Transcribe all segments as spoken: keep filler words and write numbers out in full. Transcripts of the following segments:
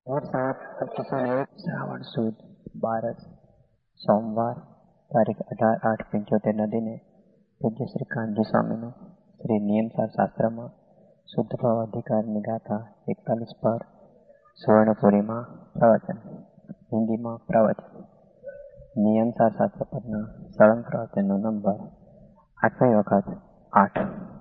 और साथ सप्ताह एक श्रावण सुद बारस સોમવાર તારીખ અઢાર આઠ પંચોતેરના દિને પૂજ્ય શ્રી કાનજી સ્વામીનું શ્રી નિયમસાર શાસ્ત્રમાં શુદ્ધ ભાવ અધિકારની ગાથા એકતાલીસ પર સુવર્ણપુરીમાં પ્રવચન. હિન્દીમાં પ્રવચન. નિયમસાર શાસ્ત્ર પરના સળંગ પ્રવચનનો નંબર આઠમી વખત આઠ.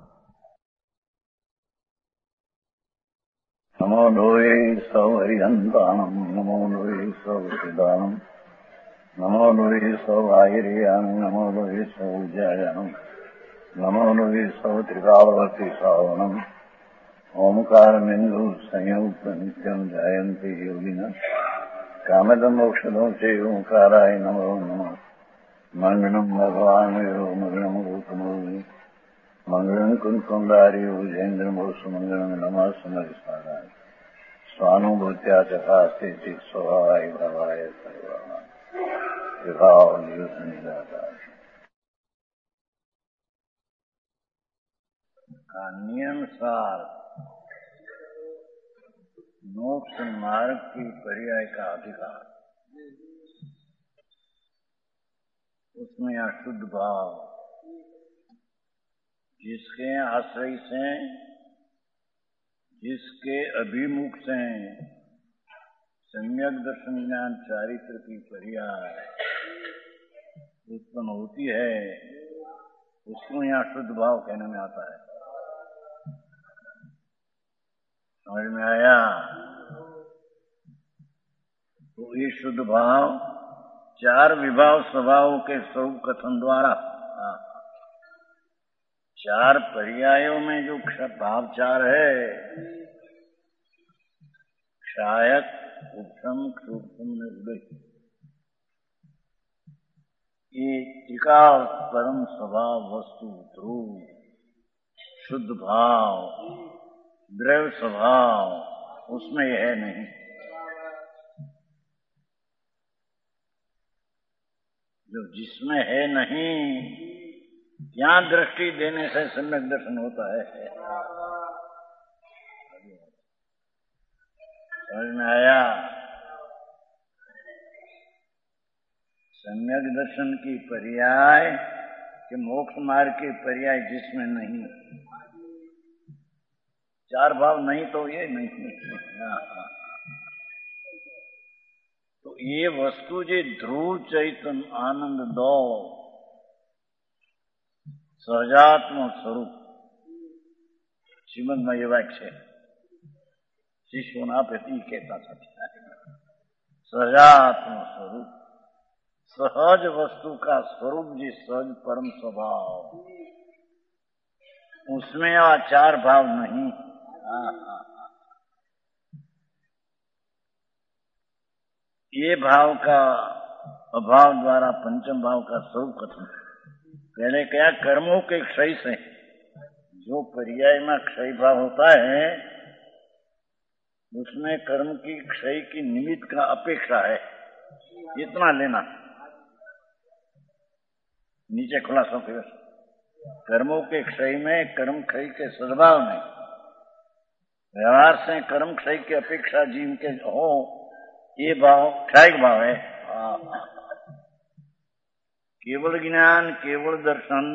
નમો લોહે સૌ હરિહંતાણમ નમો લોહે સૌ સિદ્ધાનમ નમો લોહે સૌ આહિર્યામ નમો લોહે સૌ જયાનમ નમો લોહે સૌ ત્રિકાળવતી શ્રાવણમ ઓમકાર બિંદુ સંયુક્ત નિત્યમ જાયંતી યોગિના કામદમ મોક્ષદો છે ઓંકારાય નમો નમઃ. મંગળમ ભગવાન યો મંગળમ ગૌતમોની મંગળમ કુંકુંડાર્યો જૈન્દ્રમોષ મંગળમ નમઃ સમરિસ્મરાય સ્વાનુભૂત્યા ચકાસ્તે ચિત સ્વભાવાય ભાવાય સર્વમાં વિભાવ નિયુત નિરાકાર. का नियमसार मोक्ष मार्ग की पर्याय का अधिकार, उसमें अशुद्ध भाव जिसके आश्रय से, जिसके अभिमुख से सम्यक दर्शन ज्ञान चारित्र की पर्याय उत्पन्न होती है, उसको यहाँ शुद्ध भाव कहने में आता है. समझ में आया? तो ये शुद्ध भाव चार विभाव स्वभाव के स्वरूप कथन द्वारा चार पर्यायों में जो भाव चार है, क्षायक, उत्तम, क्षुत्तम, निर्दय, ये टीका परम स्वभाव वस्तु ध्रुव शुद्ध भाव द्रव्य स्वभाव उसमें यह है नहीं. जो जिसमें है नहीं यहाँ दृष्टि देने से सम्यक दर्शन होता है. समझ में आया? सम्यक दर्शन की पर्याय कि मोक्ष मार्ग की पर्याय जिसमें नहीं, चार भाव नहीं तो ये नहीं. तो ये वस्तु जे ध्रुव चैतन्य आनंद दो સહજાત્મ સ્વરૂપ શ્રીમદમાં એ વાક્ય છે, શિષ્યોના પ્રતિ કહેતા હતા. સહજાત્મ स्वरूप सहज वस्तु का स्वरूप जी सहज परम स्वभाव, उसमें आ चार भाव नहीं. ये भाव का अभाव द्वारा पंचम भाव का स्वरूप कथन. पहले क्या कर्मों के क्षय से, जो पर्याय में क्षय भाव होता है उसमें कर्म की क्षय की निमित्त का अपेक्षा है, इतना लेना. नीचे खुलासा फिर कर्मों के क्षय में, कर्म क्षय के सद्भाव में, व्यवहार से कर्म क्षय की अपेक्षा जीव के हो, ये भाव क्षयिक भाव है. केवल ज्ञान केवल दर्शन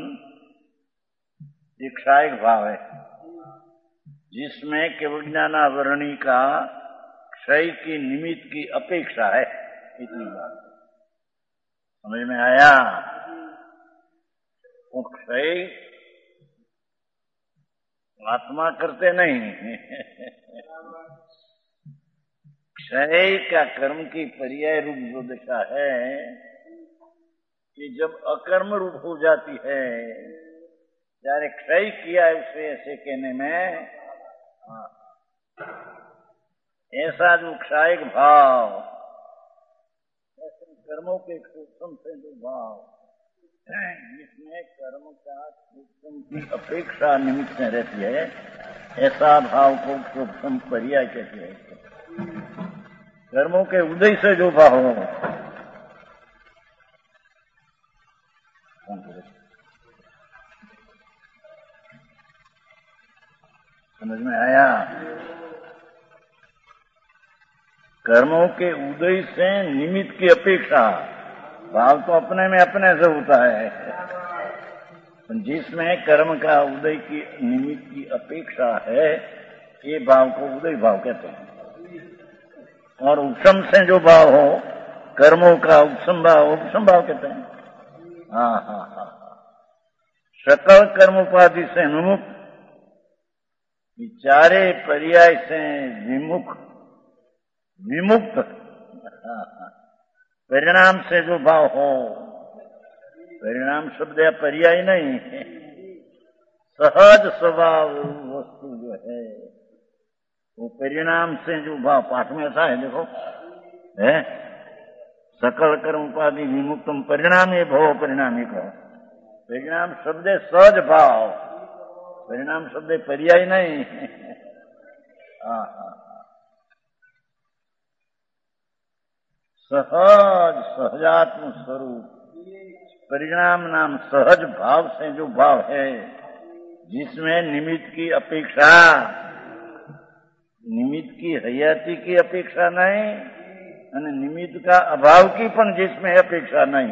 ये क्षयिक भाव है, जिसमें केवल ज्ञानावरणी का क्षय की निमित्त की अपेक्षा है. इतनी बात समझ में आया? वो क्षय आत्मा करते नहीं. क्षय का कर्म की पर्याय रूप जो दशा है कि जब अकर्म रूप हो जाती है, जारे क्षय किया है उसे ऐसे कहने में, ऐसा जो क्षयिक भाव, ऐसे कर्मों के सूक्ष्म से जो भाव जिसमें कर्म का सूक्ष्म की अपेक्षा निमित्त में रहती है, ऐसा भाव को सूक्ष्म पर्याय कहते हैं. कर्मों के उदय से जो भाव हो, समझ में आया? कर्मों के उदय से निमित्त की अपेक्षा, भाव तो अपने में अपने से होता है, जिसमें कर्म का उदय की निमित्त की अपेक्षा है, ये भाव को उदय भाव कहते हैं। और उपशम से जो भाव हो, कर्मों का उपशम भाव, उपशम भाव कहते हैं। हाँ हाँ हाँ सकल कर्म उपाधि से अनुमुक्त, विचारे पर्याय से विमुख, विमुक्त, परिणाम से जो भाव हो, परिणाम शब्द या पर्याय नहीं, सहज स्वभाव वस्तु जो है वो परिणाम से जो भाव, पाठ में ऐसा है देखो, है सकल कर्म उपाधि विमुक्तम परिणामी भव परिणामी कहो। परिणाम शब्द सहज भाव, परिणाम शब्द पर्याय नहीं। हाँ हाँ सहज सहजात्म स्वरूप, परिणाम नाम सहज भाव से जो भाव है, जिसमें निमित्त की अपेक्षा, निमित्त की हयाती की अपेक्षा नहीं, અને નિમિત્ત का अभाव की પણ जिसमें अपेक्षा नहीं।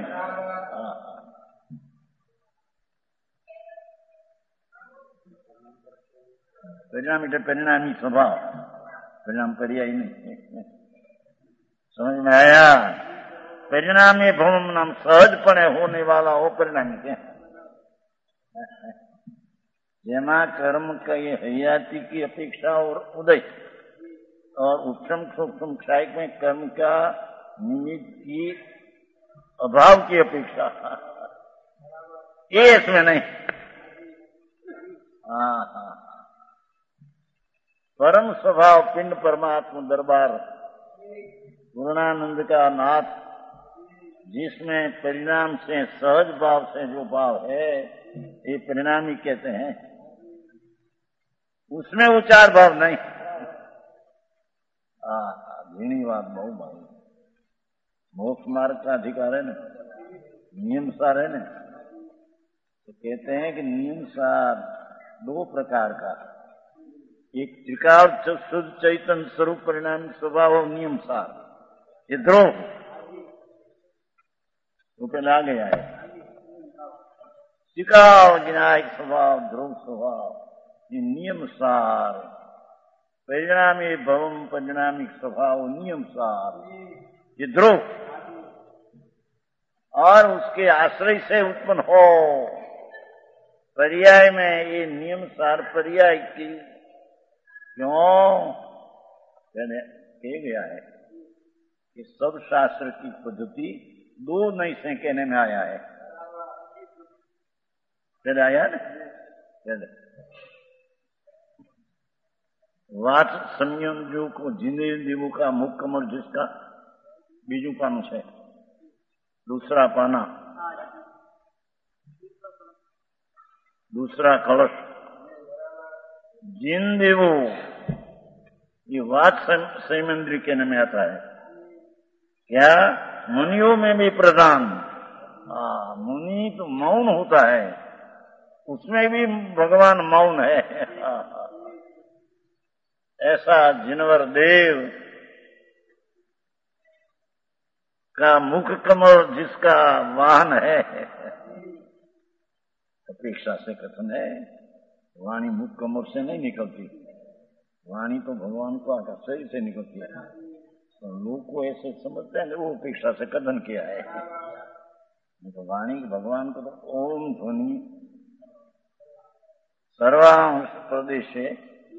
परिणाम એટલે परिणामी स्वभाव, परिणाम पर्याय नहीं। समझ में आया? परिणामी भव नाम सहजपणे होने वाला वो परिणामी है, જેમાં कर्म का ये हयाती की अपेक्षा और उदय, और उपशम सूक्ष्म क्षायक में कर्म का निमित्त की अभाव की अपेक्षा, ये इसमें नहीं। हाँ हाँ परम स्वभाव पिंड परमात्मा दरबार पूर्णानंद का नाथ, जिसमें परिणाम से सहज भाव से जो भाव है, ये परिणामी कहते हैं। उसमें उचार भाव नहीं। हाँ घणी बात बहु भाई, मोक्ष मार्ग का अधिकार है ना, नियम सार है ना, तो कहते हैं कि नियम सार दो प्रकार का, एक त्रिकाल शुद्ध चैतन्य स्वरूप परिणामी स्वभाव और नियम सार, ये द्रोह तो पहले आ गया है। त्रिकाल विनायक स्वभाव, ध्रुव स्वभाव, ये नियम सार, परिणामी भवम परिणामी स्वभाव नियम सार, ये ध्रुव, और उसके आश्रय से उत्पन्न हो पर्याय में ये नियम सार पर्याय की, क्यों कहने कह गया है कि सब शास्त्र की पद्धति दो नहीं से कहने में आया है। चले आया ना, चले वाच संयम जो को जिंदे देवों का मुख कमर, जिसका बीजू पानु है, दूसरा पाना, दूसरा कलश, जिन देवो, ये वाच संयमेंद्री कहने में आता है। क्या मुनियों में भी प्रधान, हाँ मुनि तो मौन होता है, उसमें भी भगवान मौन है। ऐसा जिनवर देव का मुख कमल जिसका वाहन है, अपेक्षा से कथन है, वाणी मुख कमल से नहीं निकलती, वाणी तो भगवान को आकर शरीर से निकलती है। तो लोग को ऐसे समझते हैं वो अपेक्षा से कथन किया है, तो वाणी भगवान को तो ओम ध्वनि सर्वांश प्रदेश से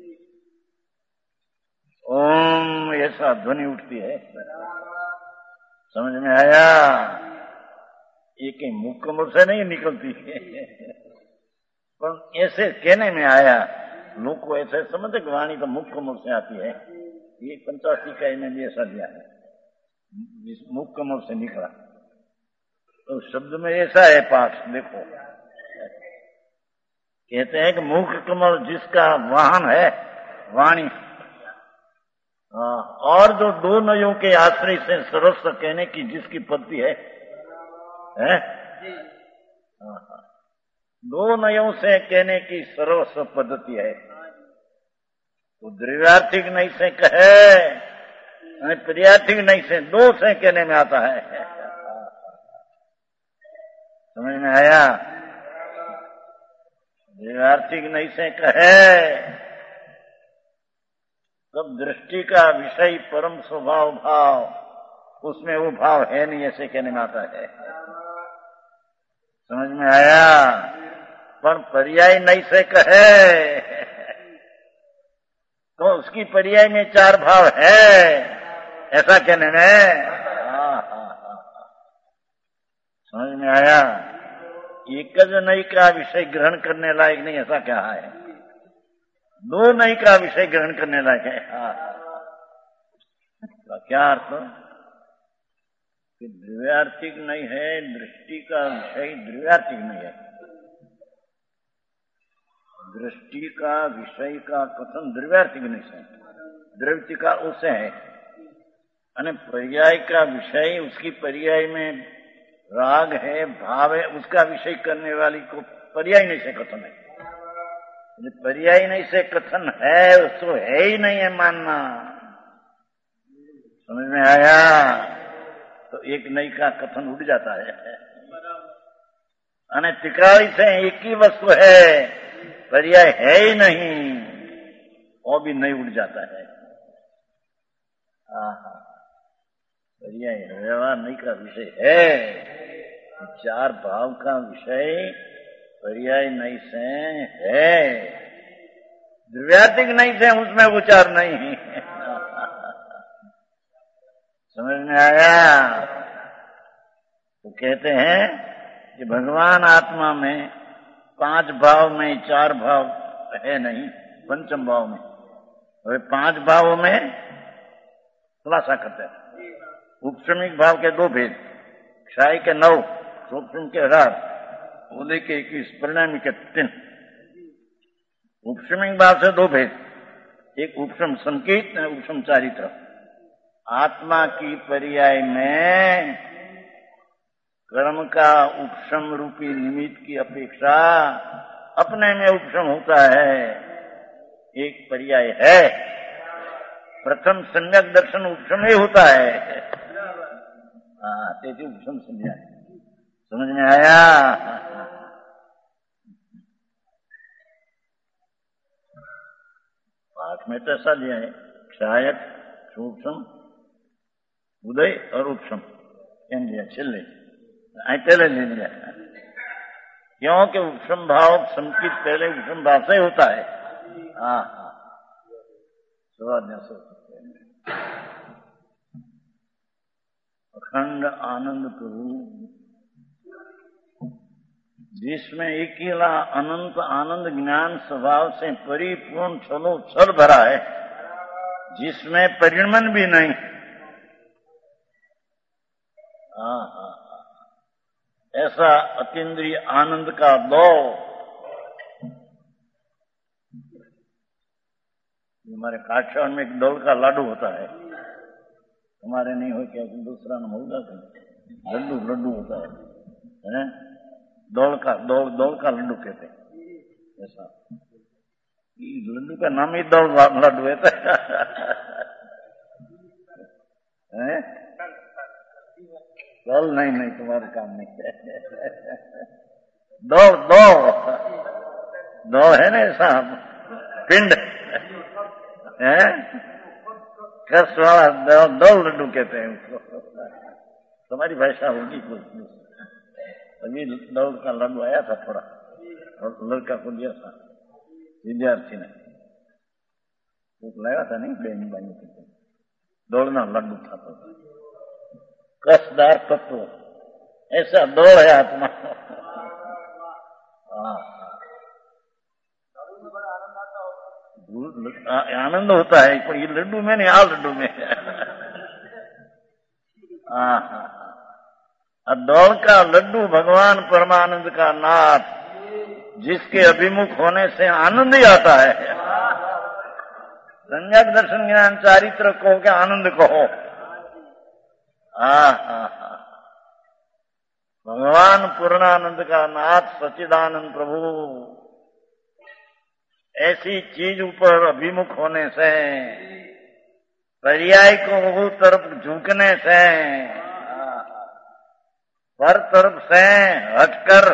ओम ऐसा ध्वनि उठती है। समझ में आया? एक मुख कमल से नहीं निकलती है, पर ऐसे कहने में आया, लोग को ऐसे समझते कि वाणी तो मुख कमल से आती है। ये पंचासी का इन्हें भी ऐसा दिया है, जिस मुख कमल से निकला, तो शब्द में ऐसा है पाठ देखो, कहते हैं कि मुख कमल जिसका वाहन है वाणी, और जो दो नयों के आश्रय से सरस्व कहने की जिसकी पद्धति है, है? दो नयों से कहने की सरस्व पद्धति है, तो द्रव्यार्थिक नहीं से कहे पर्यायिक नहीं से दो से कहने में आता है। समझ में आया? द्विवार्थिक नहीं से कहे तब दृष्टि का विषय परम स्वभाव भाव, उसमें वो भाव है नहीं, ऐसे कहने में आता है। समझ में आया? पर पर्याय नहीं से कहे तो उसकी पर्याय में चार भाव है, ऐसा कहने में। हाँ हाँ हाँ, समझ में आया? एक ज नहीं का विषय ग्रहण करने लायक नहीं, ऐसा क्या है? दो नहीं का विषय ग्रहण करने लायक है। हाँ, तो क्या अर्थ? कि द्विवार्थिक नहीं है, दृष्टि का विषय द्विवार्थिक नहीं है। दृष्टि का विषय का कथन द्विवार्थिक नहीं है, द्रव्य का उसे है। अने पर्याय का विषय उसकी पर्याय में राग है, भाव है, उसका विषय करने वाली को पर्याय नहीं से कथन है। पर्याय नहीं से कथन है, उसको है ही नहीं है मानना। समझ में आया? तो एक नई का कथन उड़ जाता है। अने तिकाड़ी से एक ही वस्तु है, पर्याय है ही नहीं, वो भी नहीं उड़ जाता है। आहा, पर्याय व्यवहार नहीं का विषय है, चार भाव का विषय पर्याय नहीं से है, द्विवार्थिक नहीं से उसमें उच्चार नहीं। समझ में आया? तो कहते हैं कि भगवान आत्मा में पांच भाव में चार भाव है नहीं, पंचम भाव में। और पांच भावों में खुलासा करते हैं। उपश्रमिक भाव के दो भेद, क्षाय के नौ, सूक्ष्म के अठारह, उदय के इक्कीस, परिणामी के तीन। उपश्रमिक भाव से दो भेद, एक उपश्रम संकेत और उपश्रम चारित्र। आत्मा की पर्याय में कर्म का उपशम रूपी निमित्त की अपेक्षा अपने में उपशम होता है, एक पर्याय है। प्रथम सम्यक दर्शन उपशम ही होता है। हाँ, तेजी उपशम समझा, समझ में आया? पाठ में तो ऐसा दिया है, क्षायक, सूक्ष्म, उदय और उपशम एम दिया छिले आई पहले ले लिया। क्योंकि उपशम भाव संकित पहले उपशम भाव से होता है। हाँ हाँ, स्वाध्याय सो अखंड आनंद प्रभु, जिसमें अकेला अनंत आनंद ज्ञान स्वभाव से परिपूर्ण छलो छल भरा है, जिसमें परिणमन भी नहीं। हाँ हाँ, ऐसा अतीन्द्रिय आनंद का दो, हमारे काठियावाड़ में एक दौड़ का लाडू होता है, हमारे नहीं हो क्या दूसरा नाम होगा, लड्डू लड्डू होता है, है? दौड़ का दौड़ दौड़ का लड्डू कहते हैं। ऐसा लड्डू का नाम ही दौड़ लड्डू है। चल नहीं नहीं, तुम्हारे काम नहीं है। दौड़ दौड़ दौड़ है ना, ऐसा पिंड है, कष्ट वाला दौड़ दौड़ लड्डू कहते हैं उसको। तुम्हारी भाषा होगी कुछ। अभी दौड़ का लड्डू आया था थोड़ा, और लड़का को दिया था विद्यार्थी ने, लाया था नहीं बहनी बहनी के, दौड़ना लड्डू था तो कसदार तत्व, ऐसा दौड़ है आत्मा। आनंद होता है, पर ये लड्डू में नहीं, आ लड्डू में। दौड़ का लड्डू भगवान परमानंद का नाथ, जिसके अभिमुख होने से आनंद ही आता है। सम्यक दर्शन ज्ञान चारित्र कहो क्या आनंद कहो। हाँ हाँ हाँ, भगवान पूर्णानंद का नाथ सच्चिदानंद प्रभु, ऐसी चीज ऊपर अभिमुख होने से पर्याय को वो तरफ झुकने से, पर तरफ से हटकर,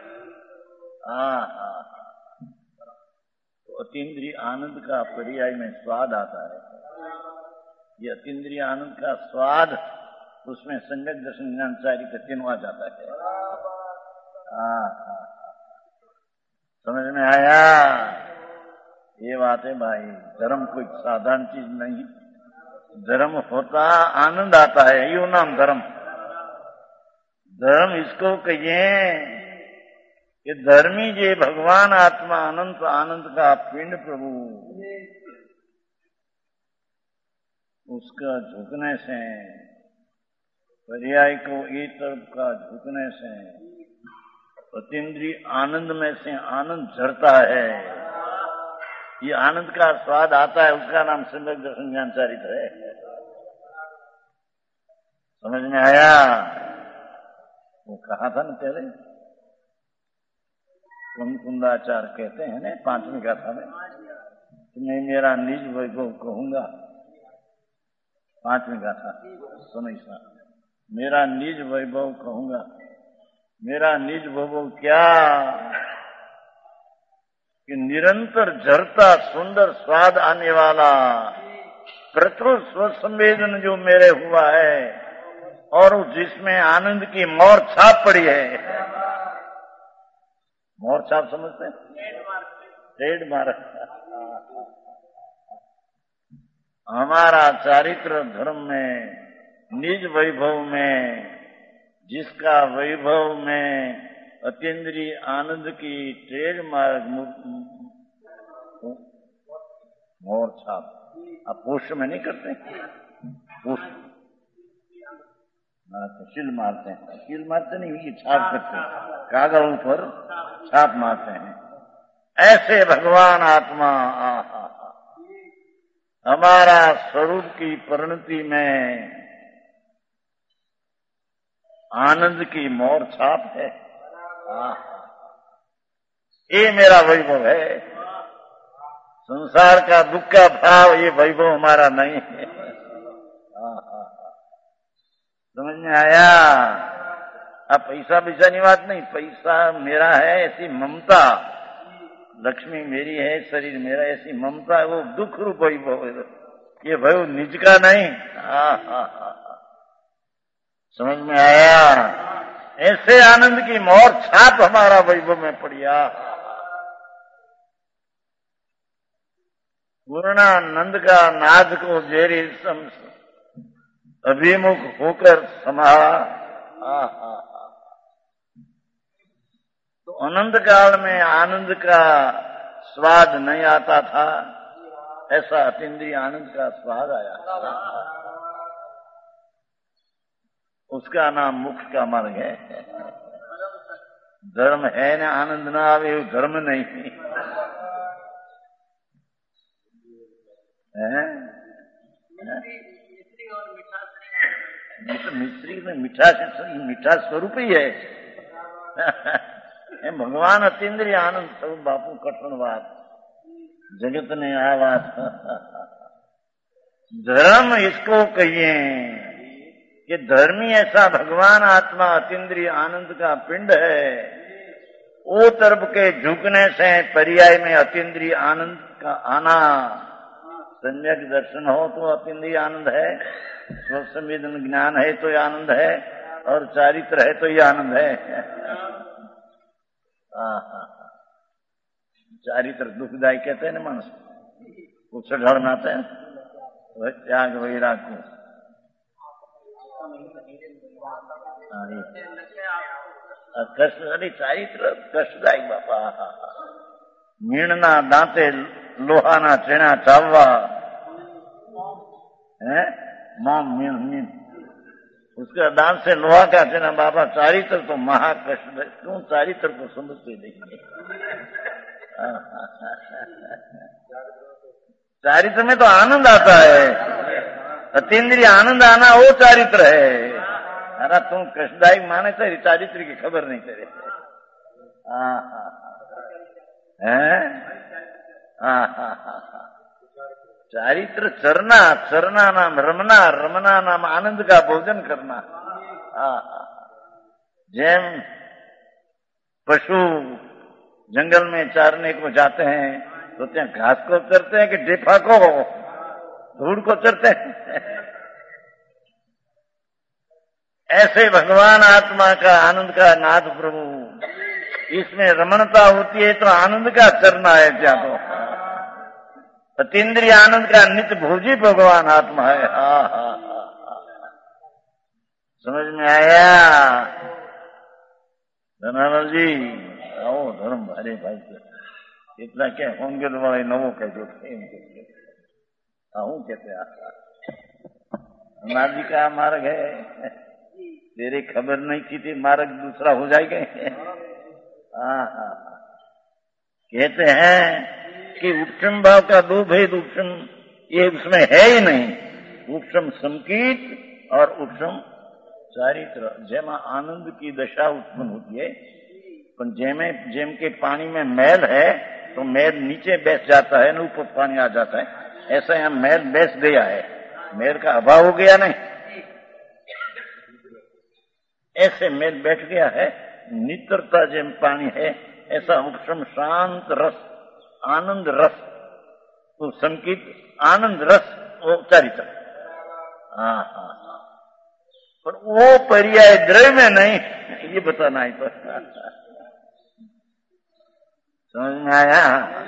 तो अतीन्द्रिय आनंद का पर्याय में स्वाद आता है। ये अतीन्द्रिय आनंद का स्वाद, उसमें सम्यक दर्शन ज्ञान चारित्र तीनों आ जाता है। हाँ, समझ में आया? ये बात है भाई। धर्म कोई साधारण चीज नहीं। धर्म होता आनंद आता है, यो नाम धर्म। धर्म इसको कहिए कि धर्मी जे भगवान आत्मा अनंत आनंद का पिंड प्रभु, उसका झुकने से, पर्याय को एक तरफ का झुकने से अतीन्द्रिय आनंद में से आनंद झरता है। ये आनंद का स्वाद आता है, उसका नाम सम्यक दर्शन ज्ञान चारित्र है। समझ में आया? वो कहा था ना पहले, कुंदाचार्य कहते हैं ना पांचवी गाथा में, मैं मेरा निज वैभव कहूंगा। पांचवी गाथा सुनो सा, मेरा निज वैभव कहूंगा। मेरा निज वैभव क्या कि निरंतर झरता सुंदर स्वाद आने वाला प्रत्युत स्वसंवेदन जो मेरे हुआ है, और जिसमें आनंद की मोर छाप पड़ी है। मोर छाप समझते हैं? ट्रेडमार्क। हमारा चारित्र धर्म में, निज वैभव में, जिसका वैभव में अतीन्द्रिय आनंद की ट्रेडमार्क मोर छाप। आप पुष्प में नहीं करते? पुष्प शील मारते हैं। शील मारते नहीं, ये छाप करते हैं, कागज पर छाप मारते हैं। ऐसे भगवान आत्मा आहा, हमारा स्वरूप की परिणति में आनंद की मोर छाप है। ये मेरा वैभव है। संसार का दुख का भाव, ये वैभव हमारा नहीं है। समझ में आया? अब पैसा पैसा नहीं बात नहीं, पैसा मेरा है ऐसी ममता, लक्ष्मी मेरी है, शरीर मेरा, ऐसी ममता, वो दुख रूप वैभव है। ये वैभव निज का नहीं। हा हा हा, समझ में आया? ऐसे आनंद की मोर छाप हमारा वैभव में पड़िया। पूर्णानंद का नाद को जेरी अभिमुख होकर समा। तो अनंत काल में आनंद का स्वाद नहीं आता था, ऐसा अतीन्द्रिय आनंद का स्वाद आया। उसका नाम मुक्ति का मार्ग है। धर्म है न आनंद ना आवे, वो धर्म नहीं है। मिश्री में मीठा मीठा स्वरूप ही है। भगवान अतीन्द्रिय आनंद स्वरूप बापू कठिन बात जगत ने आ बात। धर्म इसको कहिए कि धर्मी ऐसा भगवान आत्मा अतीन्द्रिय आनंद का पिंड है। वो तरफ के झुकने से पर्याय में अतीन्द्रिय आनंद का आना। सम्यक दर्शन हो तो अतीन्द्रिय आनंद है, स्वसंवेदन ज्ञान है तो ये आनंद है, और चारित्र है तो ये आनंद है। चारित्र दुखदायी कहते हैं ना मानस, कुछ ढड़नाते हैं वह त्याग वैराग को। कष्ट, अरे चारित्र कष्टदायी बापा। मीणना दांते लोहाना चेना चाववा है, मोम मीण मीण, उसका दांत से लोहा का चेना बाबा। चारित्र तो महाकष्ट, क्यों चारित्र को समझते नहीं? चारित्र में तो आनंद आता है, अतीन्द्रिय आनंद आना वो चारित्र है। अरे तुम कष्टदायक माने तेरी चारित्र की खबर नहीं तेरे। हाँ हाँ है, हाँ हाँ हाँ, चारित्र चरना, चरना नाम रमना, रमना नाम आनंद का भोजन करना। जेम पशु जंगल में चारने को जाते हैं तो क्या घास को चरते हैं कि ढेफा को, धूड़ को चरते हैं? ऐसे भगवान आत्मा का आनंद का नाद प्रभु, इसमें रमणता होती है तो आनंद का चरना है। क्या तो अतीन्द्रिय आनंद का नित्य भोजी भगवान आत्मा है। हा हा हा, समझ में आया? धनानंद जी आओ, धर्म भारे भाई से इतना क्या होंगे तुम्हारे नवो कह दो आऊ कहते हनुमान जी का मार्ग है, तेरी खबर नहीं थी थी मार्ग दूसरा हो जाएगा। हाँ हाँ, कहते हैं कि उपशम भाव का दो भेद, उपशम ये उसमें है ही नहीं। उपशम संकीत और उपशम चारित्र। जेमा आनंद की दशा उत्पन्न होती है, पर जेमे जेम के पानी में मैल है तो मैल नीचे बैठ जाता है न ऊपर पानी आ जाता है। ऐसा यहाँ मैल बैठ गया है, मैल का अभाव हो गया नहीं, ऐसे मैल बैठ गया है। नित्रता जेम पानी है, ऐसा उपशम शांत रस, आनंद रस, तो संकीत आनंद रस वो चारित्र। हाँ हाँ हाँ, पर वो पर्याय द्रव्य में नहीं, ये बताना है। तो समझ में आया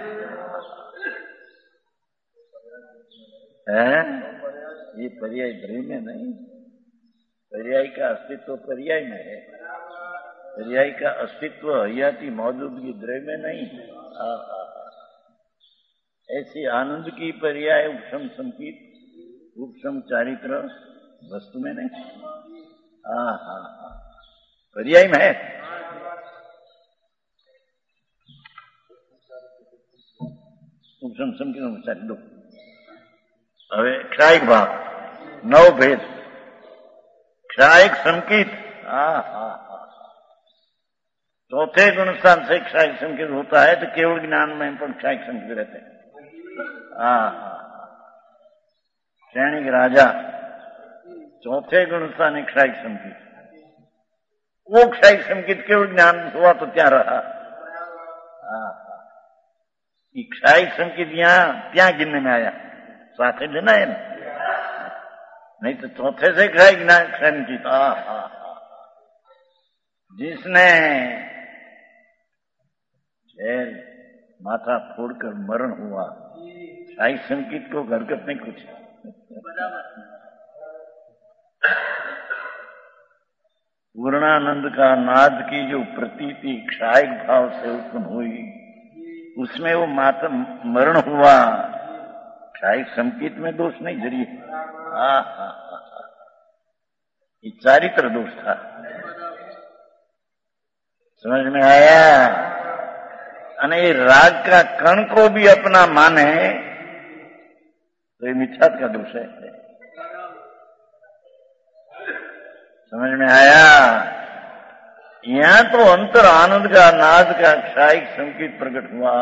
है? ये पर्याय द्रव्य में नहीं, पर्याय का अस्तित्व पर्याय में है। पर्याय का अस्तित्व हयाती मौजूदगी द्रव्य में नहीं। आ, आ, ऐसी आनंद की पर्याय उपशम संकीत, उपशम चारित्र वस्तु में नहीं। हाँ हाँ हाँ, पर्याय में है। उपशम संकीत चारित्र दो। હવે ક્ષાયિક ભાવ નવ ભેદ, ક્ષાયિક संकीत। हाँ हाँ हाँ, चौथे गुण स्थान से क्षायिक संकेत होता है तो केवल ज्ञान में पर क्षायिक संकेत रहते हैं। हाँ हाँ, सैनिक राजा चौथे गुण स्थान है क्षायिक संकेत, वो क्षायिक संकेत केवल ज्ञान हुआ तो क्या रहा। हाँ हाँ, क्षायिक संकेत यहाँ क्या गिनने में आया, साथ लेना है ना, नहीं तो चौथे से क्षायिक ज्ञान संकेत। हाँ हाँ, जिसने शहर माथा फोड़कर मरण हुआ, क्षायिक संकेत को घरगत नहीं कुछ। पूर्णानंद का नाद की जो प्रतीति क्षायिक भाव से उत्पन्न हुई, उसमें वो माता मरण हुआ, क्षायिक संकेत में दोष नहीं जरिए। हाँ हाँ हाँ, ये चारित्र दोष था। समझ में आया? अने ये राग का कण को भी अपना माने तो ये मिथ्यात्व का दोष है। समझ में आया? यहां तो अंतर आनंद का नाद का क्षायिक संकेत प्रकट हुआ।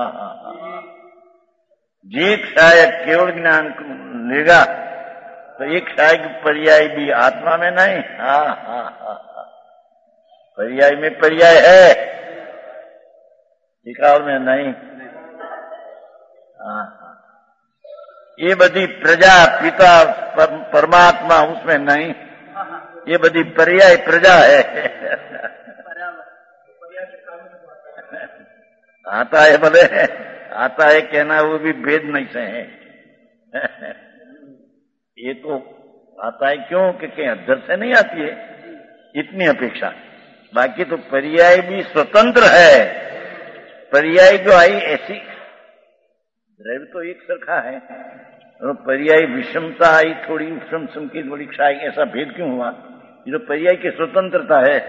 जे क्षायक केवल ज्ञान को लेगा तो एक क्षायिक पर्याय भी आत्मा में नहीं। हाँ हाँ हाँ, पर्याय में पर्याय है, टिकाव में नहीं। हाँ हाँ, ये बड़ी प्रजा पिता पर, परमात्मा उसमें नहीं, ये बड़ी पर्याय प्रजा है। आता है भले, आता है कहना, वो भी भेद नहीं से है। ये तो आता है क्यों कि कहीं अद्धर से नहीं आती है, इतनी अपेक्षा। बाकी तो पर्याय भी स्वतंत्र है। पर्याय जो आई ऐसी, द्रव्य तो एक सरखा है, तो पर्याय विषमता आई थोड़ी, उपशम संकेत बड़ी क्षाय, ऐसा भेद क्यों हुआ? ये तो पर्याय की स्वतंत्रता है।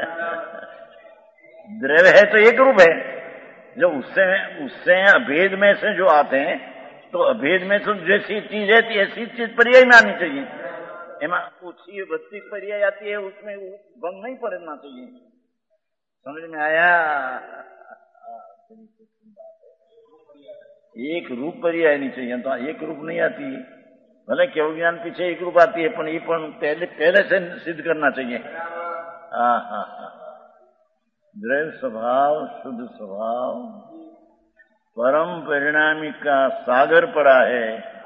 द्रव्य है तो एक रूप है, जो उससे उससे अभेद में से जो आते हैं, तो अभेद में तो जैसी चीज है ऐसी चीज पर्याय में आनी चाहिए। एमा ऊंची बत्ती पर्याय आती है, उसमें भंग नहीं पड़ना चाहिए। समझ में आया? एक रूप पर्याय नहीं चाहिए, तो एक रूप नहीं आती है। भले केवल ज्ञान पीछे एक रूप आती है, पर ये पण पहले पहले से सिद्ध करना चाहिए। हाँ हाँ हाँ, द्रव्य स्वभाव, शुद्ध स्वभाव, परम परिणामी का सागर पड़ा है,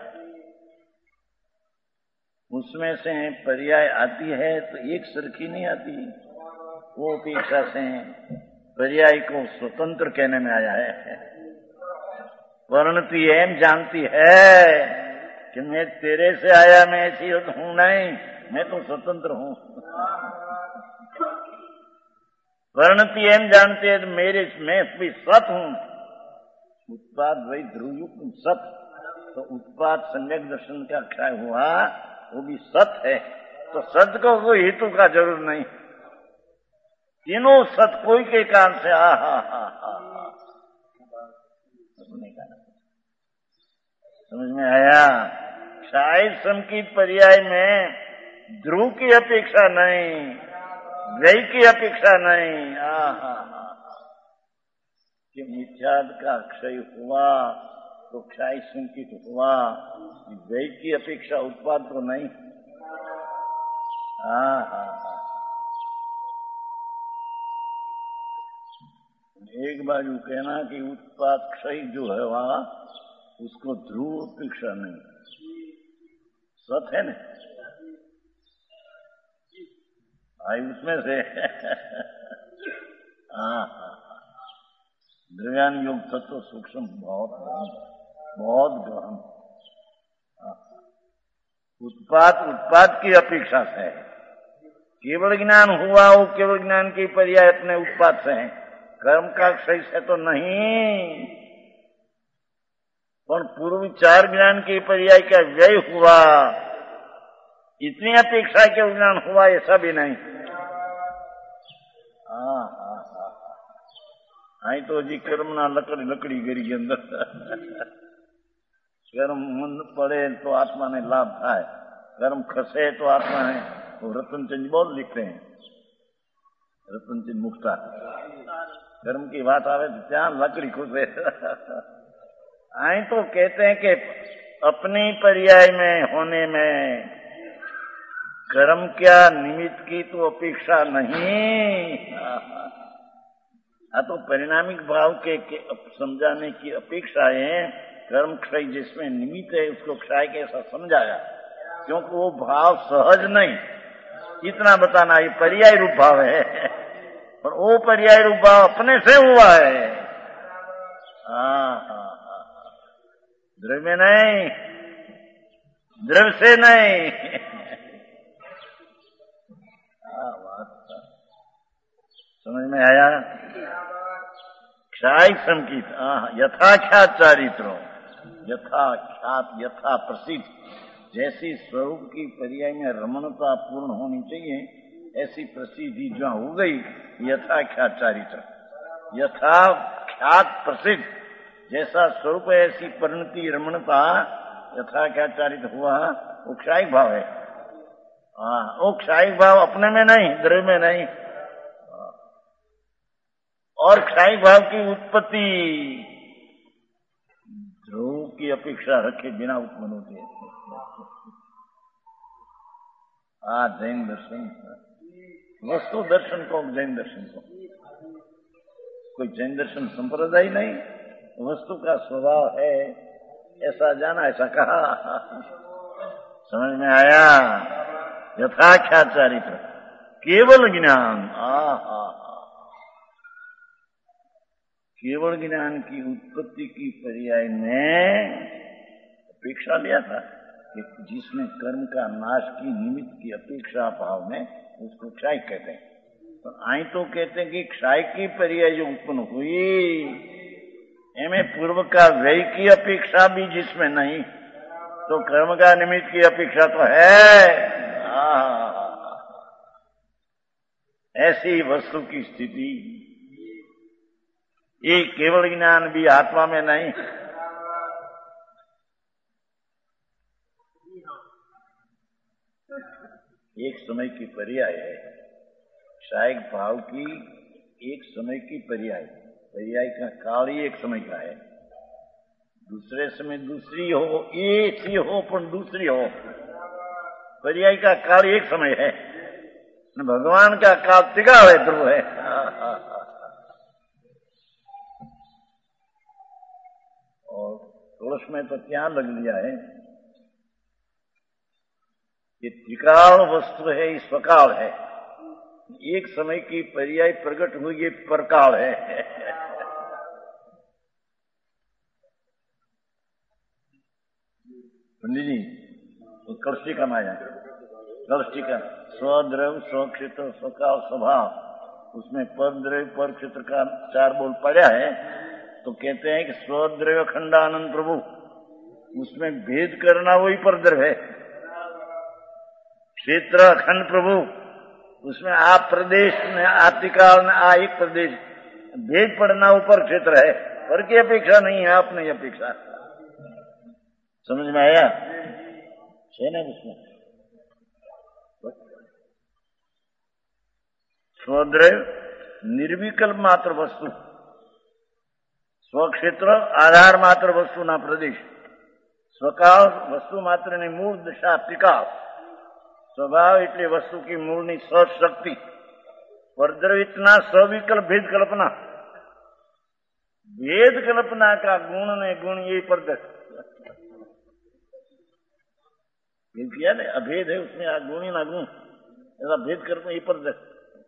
उसमें से पर्याय आती है तो एक सरखी नहीं आती। वो अपेक्षा से पर्याय को स्वतंत्र कहने में आया है। वर्णती एम जानती है कि मैं तेरे से आया, मैं ऐसी हूं नहीं, मैं तो स्वतंत्र हूं। वर्णती एम जानती है मेरे मैं भी सत हूं। उत्पाद वही ध्रुवयुक्त सत, तो उत्पाद सम्यक दर्शन का क्षय हुआ, वो भी सत है। तो सत को कोई हेतु का जरूर नहीं, तीनों सत कोई के कारण से आ हा हा हा समझ में आया। शायद संकीत पर्याय में ध्रुव की अपेक्षा नहीं, व्यय की अपेक्षा नहीं। आ हा हा कि मिथ्याद का क्षय हुआ तो क्षय संकीत हुआ, व्यय की अपेक्षा उत्पाद तो नहीं। हाँ हाँ हाँ, एक बाजू कहना कि उत्पाद क्षय जो है वहां उसको ध्रुव अपेक्षा नहीं, सत है ना भाई उसमें से। हाँ हाँ, द्रव्यान योग तत्व सूक्ष्म बहुत गहन, बहुत गहन। उत्पाद उत्पाद की अपेक्षा से है, केवल ज्ञान हुआ वो केवल ज्ञान की पर्याय अपने उत्पाद से है, कर्म का क्षय से तो नहीं। पर पूर्व चार ज्ञान की पर्याय का व्यय हुआ, इतनी अपेक्षा के ज्ञान हुआ ऐसा भी नहीं। हाँ हाँ हाँ, आई तो जी कर्म ना लकड़ी लकड़ी गिरी के अंदर। कर्म मन पड़े तो आत्मा ने लाभ थाय, कर्म खसे तो आत्मा ने, वो रतनचंद बहुत लिखते हैं, रतनचंद मुक्ता, कर्म की बात आवे तो क्या लकड़ी खुसे। आई तो कहते हैं कि अपनी पर्याय में होने में कर्म क्या निमित्त की तो अपेक्षा नहीं। हाँ तो परिणामिक भाव के, के समझाने की अपेक्षा है। कर्म क्षय जिसमें निमित्त है उसको क्षय कैसा समझाया, क्योंकि वो भाव सहज नहीं, इतना बताना ये पर्याय रूप भाव है, पर वो पर्याय रूप भाव अपने से हुआ है। हाँ हाँ, द्रव्य नहीं, द्रव्य से नहीं। आ, बात समझ में आया। क्षाय संकीत यथाख्यात चारित्रों, यथाख्यात यथा प्रसिद्ध, जैसी स्वरूप की पर्याय में रमणता पूर्ण होनी चाहिए ऐसी प्रसिद्धि जो हो गई, यथाख्यात चारित्र। यथाख्यात प्रसिद्ध जैसा स्वरूप है ऐसी परिणति रमणता यथाख्यात चारित्र हुआ, वो क्षायिक भाव है। हाँ, वो क्षायिक भाव अपने में नहीं, द्रव्य में नहीं। और क्षायिक भाव की उत्पत्ति ध्रुव की अपेक्षा रखे बिना उत्पन्न होती है। हाँ, जैन दर्शन, वस्तु दर्शन को, जैन दर्शन को, कोई जैन दर्शन संप्रदाय नहीं, वस्तु का स्वभाव है, ऐसा जाना, ऐसा कहा। समझ में आया। यथाख्यात चारित्र केवल ज्ञान, आ केवल ज्ञान की उत्पत्ति की पर्याय में अपेक्षा लिया था कि जिसमें कर्म का नाश की निमित्त की अपेक्षा भाव में उसको क्षय कहते हैं। तो आई तो कहते हैं कि क्षय की पर्याय जो उत्पन्न हुई एमें पूर्व का व्यय की अपेक्षा भी जिसमें नहीं, तो कर्म का निमित्त की अपेक्षा तो है। ऐसी वस्तु की स्थिति, ये केवल ज्ञान भी आत्मा में नहीं। एक समय की पर्याय है, क्षायिक भाव की एक समय की पर्याय, पर्याय का काल ही एक समय का है। दूसरे समय दूसरी हो, एक सी हो पर दूसरी हो। पर्याय का काल एक समय है, भगवान का काल तिगाड़ है, ध्रुव है। और तुलस में तो क्या लग लिया है कि त्रिकाल वस्तु है, इस स्वकाल है। एक समय की पर्याय प्रकट हुई, ये परकाल है। पंडित जी तो कलष्टिका माया, कलष्टिका स्वद्रव्य स्वक्षेत्र स्वकाल स्वभाव, उसमें पर द्रव्य पर क्षेत्र का चार बोल पड़ा है। तो कहते हैं कि स्वद्रव्य खंडानंद प्रभु, उसमें भेद करना वही पर द्रव्य है। क्षेत्र अखंड प्रभु, उसमें आप प्रदेश में आतिकाल में आ एक प्रदेश, भेद पड़ना ऊपर क्षेत्र है, पर की अपेक्षा नहीं है, आप नहीं अपेक्षा। समझ में आया है ना? उसमें स्वद्रव्य निर्विकल्प मात्र वस्तु, स्वक्षेत्र आधार मात्र वस्तु ना प्रदेश, स्वकाल वस्तु मात्र ने मूल दशा त्रिकाल, स्वभाव એટલે वस्तु की मूलनी सशक्ति, परद्रव्य इतना सविकल्प भेद कल्पना, भेद कल्पना का गुण ने गुण ये परदर्श किया ने, अभेद है उसमें गुणी ना गुण, ऐसा भेद कल्पना ये परदर्श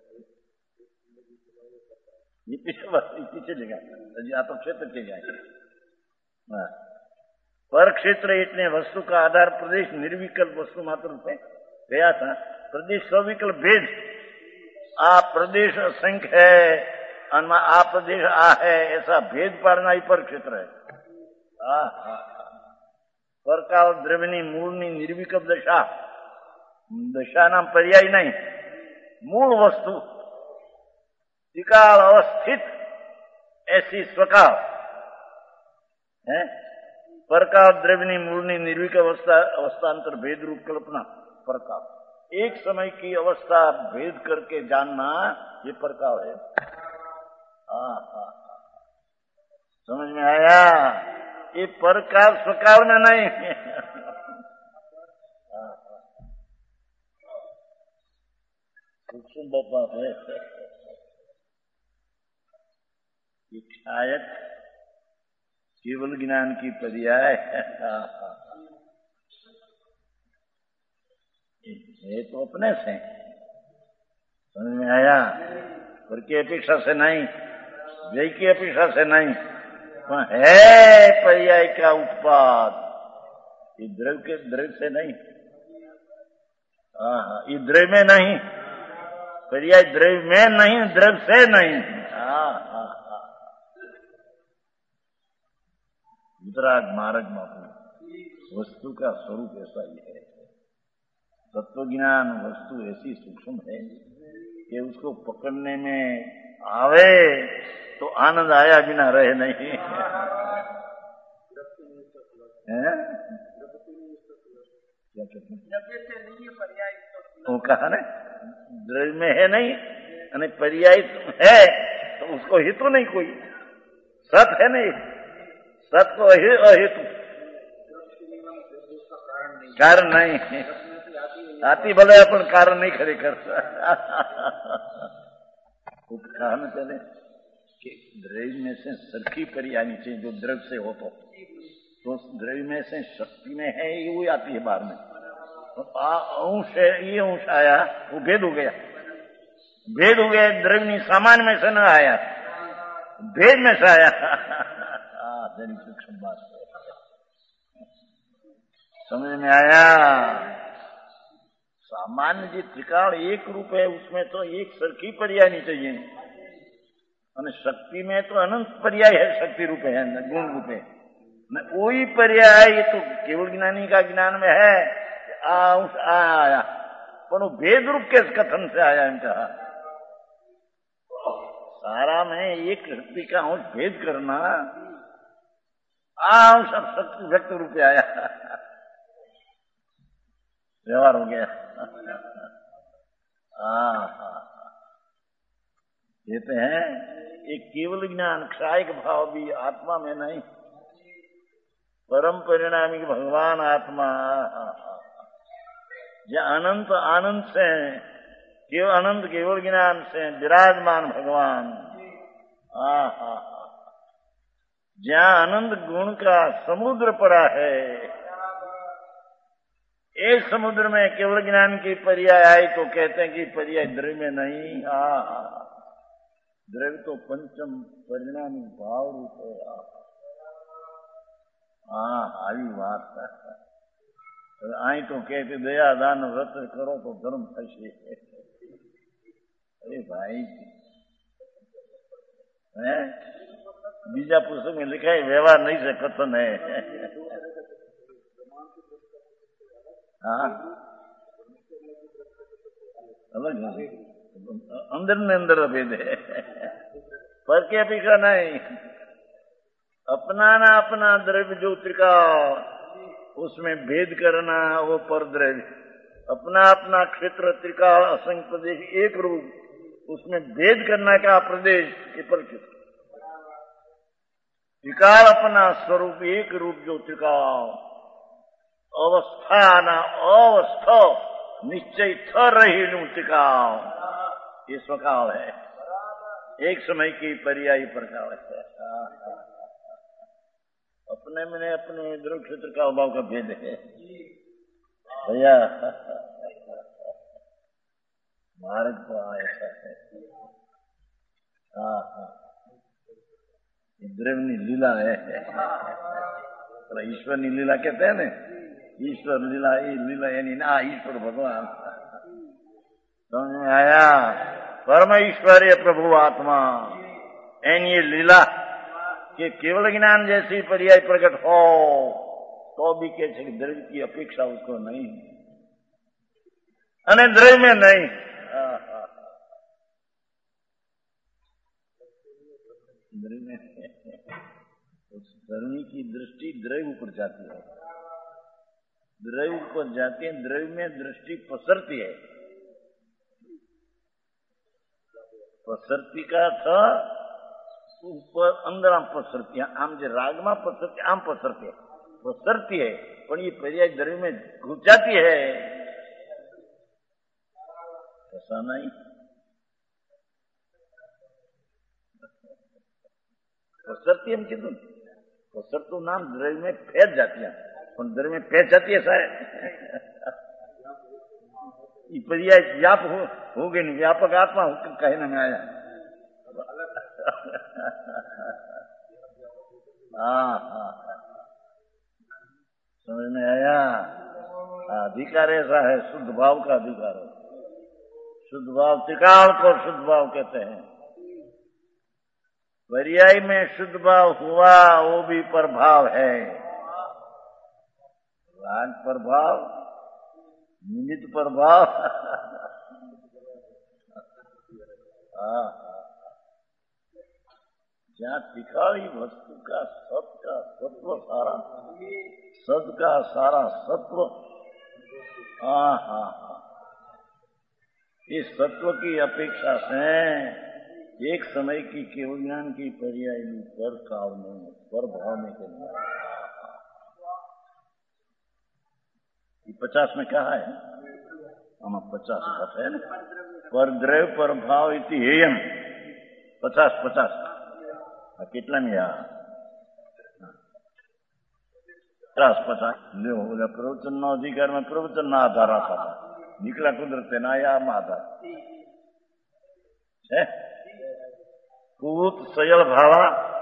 ये पीछे पीछे जगह आप क्षेत्र के जाए पर क्षेत्र इतने वस्तु का आधार प्रदेश निर्विकल्प वस्तु मात्र रूप में गया था। प्रदेश सविकल्प भेद, आ प्रदेश असंख्य है, आ प्रदेश आ है, ऐसा भेद पाड़ना ही पर क्षेत्र है। परकाल द्रव्यनी मूलनी निर्विकल्प दशा, दशा नाम पर्याय नहीं, मूल वस्तु त्रिकाल अवस्थित ऐसी स्वकाल है। परकाल द्रव्यनी मूलनी निर्विकल्प अवस्था, अवस्थांतर भेद रूप कल्पना परकाल, एक समय की अवस्था भेद करके जानना ये परकाल है। हाँ हाँ समझ में आया? ये परकाल स्वकाल में नहीं। सूक्ष्म बात है ये, शायद केवल ज्ञान की पर्याय है तो अपने से, समझ में आया? पर की अपेक्षा से नहीं, व्यय की अपेक्षा से नहीं, है पर्याय का उत्पाद, ये द्रव्य के द्रव्य से नहीं। हाँ ये द्रव्य में नहीं, पर्याय द्रव्य में नहीं, द्रव्य से नहीं। हाँ हाँ हाँ वितराग मार्ग मापू, वस्तु का स्वरूप ऐसा ही है। तत्वज्ञान वस्तु ऐसी सूक्ष्म है कि उसको पकड़ने में आवे तो आनंद आया बिना रहे नहीं है? वो कहा ना द्रव्य में है नहीं, यानी पर्याय है तो उसको हेतु नहीं कोई, सत है नहीं, सत को अहेतु कारण नहीं, आती भले अपन कारण नहीं खड़े कर कहा न चले कि द्रव्य में से सरखी पर्याय चाहिए जो द्रव्य से हो, तो तो द्रव्य में से शक्ति में है ये वो आती है बाहर में, तो अंश है ये अंश आया, वो भेद हो गया, भेद हो गया, द्रव्य नहीं सामान्य में से न आया, भेद में से आया। सूक्ष्म बात समझ में आया? सामान्य जी त्रिकाल एक रूप है, उसमें तो एक सरखी पर्याय नहीं चाहिए, और शक्ति में तो अनंत पर्याय है, शक्ति रूप है, गुण रूप है, न कोई पर्याय। ये तो केवल ज्ञानी का ज्ञान में है अंश आया, पर वो भेद रूप के कथन से आया इनका। सारा में एक शक्ति का अंश भेद करना, अंश शक्ति व्यक्त रूप में आया, व्यवहार हो गया। कहते हैं एक केवल ज्ञान क्षायक भाव भी आत्मा में नहीं, परम परिणामी भगवान आत्मा, जो अनंत आनंद से केवल अनंत केवल ज्ञान से विराजमान भगवान, आहा, जहाँ अनंत गुण का समुद्र पड़ा है, एक समुद्र में केवल ज्ञान की पर्याय आई तो कहते हैं कि पर्याय द्रव्य में नहीं, आहा, द्रव्य तो पंचम परिणामी भाव रूप है। हाँ, આવી વાત आई तो कहते दया दान व्रत करो तो धर्म थशे। अरे भाई है बीजा पुस्तक में लिखा है व्यवहार नहीं से कथन है। हाँ अलग अंदर ने अंदर भेद है, पर की अपेक्षा नहीं। अपना ना अपना द्रव्य जो त्रिका उसमें भेद करना वो पर द्रव्य, अपना अपना क्षेत्र त्रिका असंख्य प्रदेश एक रूप उसमें भेद करना का प्रदेश ये पर त्रिकाल अपना स्वरूप एक रूप जो त्रिका अवस्था ना अवस्था निश्चय थ रही त्रिका ये स्वकाल है, एक समय की पर्यायी प्रकार है। अपने में अपने द्रव्य क्षेत्र का अभाव का भेद है भैया, भारत को ऐसा है। हाँ हाँ द्रव्य लीला है, ईश्वर की लीला कहते हैं ना, ईश्वर लीला ये लीला यानी ना ईश्वर भगवान समझ में आया। परम ईश्वरीय प्रभु आत्मा एन ये लीला कि केवल ज्ञान जैसी पर्याय प्रकट हो तो भी कैसे द्रव्य की अपेक्षा उसको नहीं, अने द्रव्य में नहीं। द्रव्य में उस धर्मी की दृष्टि द्रव्य ऊपर जाती है, द्रव्य ऊपर जाती है, द्रव्य में दृष्टि पसरती है। पसरती का था ऊपर अंदर आम पसरती है, आम जो राग में पसरती आम पसरती है, पसरती है पर ये पर्याय द्रव्य में घुस जाती है, ऐसा नहीं। पसरती हम कितु पसर तो नाम द्रव्य में फैल जाती है, पर द्रव्य में फैल जाती है शायद ये पर्याय व्याप हो, हो गई नहीं, व्यापक आत्मा कहने में आया। हाँ हाँ समझ में आया। अधिकार ऐसा है, शुद्ध भाव का अधिकार है, शुद्ध भाव त्रिकाल को शुद्ध भाव कहते हैं। पर्याय में शुद्ध भाव हुआ वो भी प्रभाव है, राग प्रभाव निमित्त प्रभाव। हाँ जहाँ त्रिकाली वस्तु का सत का सत्व सारा सत का सारा सत्व, हाँ हाँ हाँ इस सत्व की अपेक्षा से एक समय की केवल ज्ञान की पर्याय पर काल में पर भाव में करना। ये पचास में कहा है, हम पचास है ना, पर द्रव्य पर भाव इति हेयम पचास पचास कितना में आ पचास पचास लो प्रवचन नो अधिकार में प्रवचन ना आधार आता था, निकला कुदरते ना या आम आधार है। पूत सयल भावा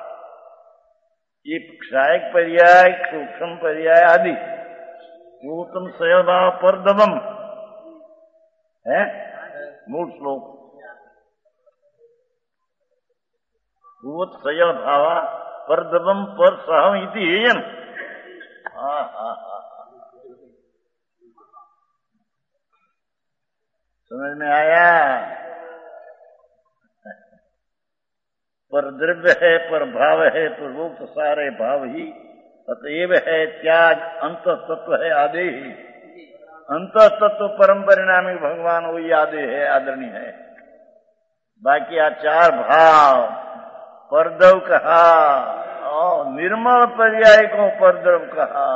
ये क्षायक पर्याय सूक्ष्म पर्याय आदि पूतम सयल भाव पर दमम है मूल श्लोक। पूत सयल भावा पर दमम पर सहम इति हेयम। हाँ हाँ हाँ समझ में आया। पर द्रव्य है, पर भाव है, पर रूप सारे भाव ही अतएव है, त्याग अंत तत्व है आदे ही। अंत तत्व परम परिणामी भगवान वही आदे है, आदरणीय है। बाकी आ चार भाव परदव कहा और निर्मल पर्याय को परद्रव कहा।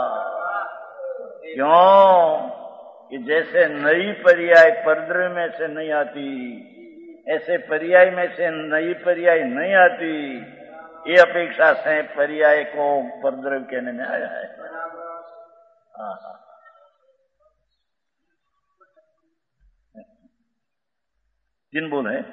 क्यों कि जैसे नई पर्याय परद्रव में से नहीं आती, ऐसे पर्याय में से नई पर्याय नहीं आती, ये अपेक्षा से पर्याय को परद्रव कहने में आया है। हाँ हाँ, तीन बोल है,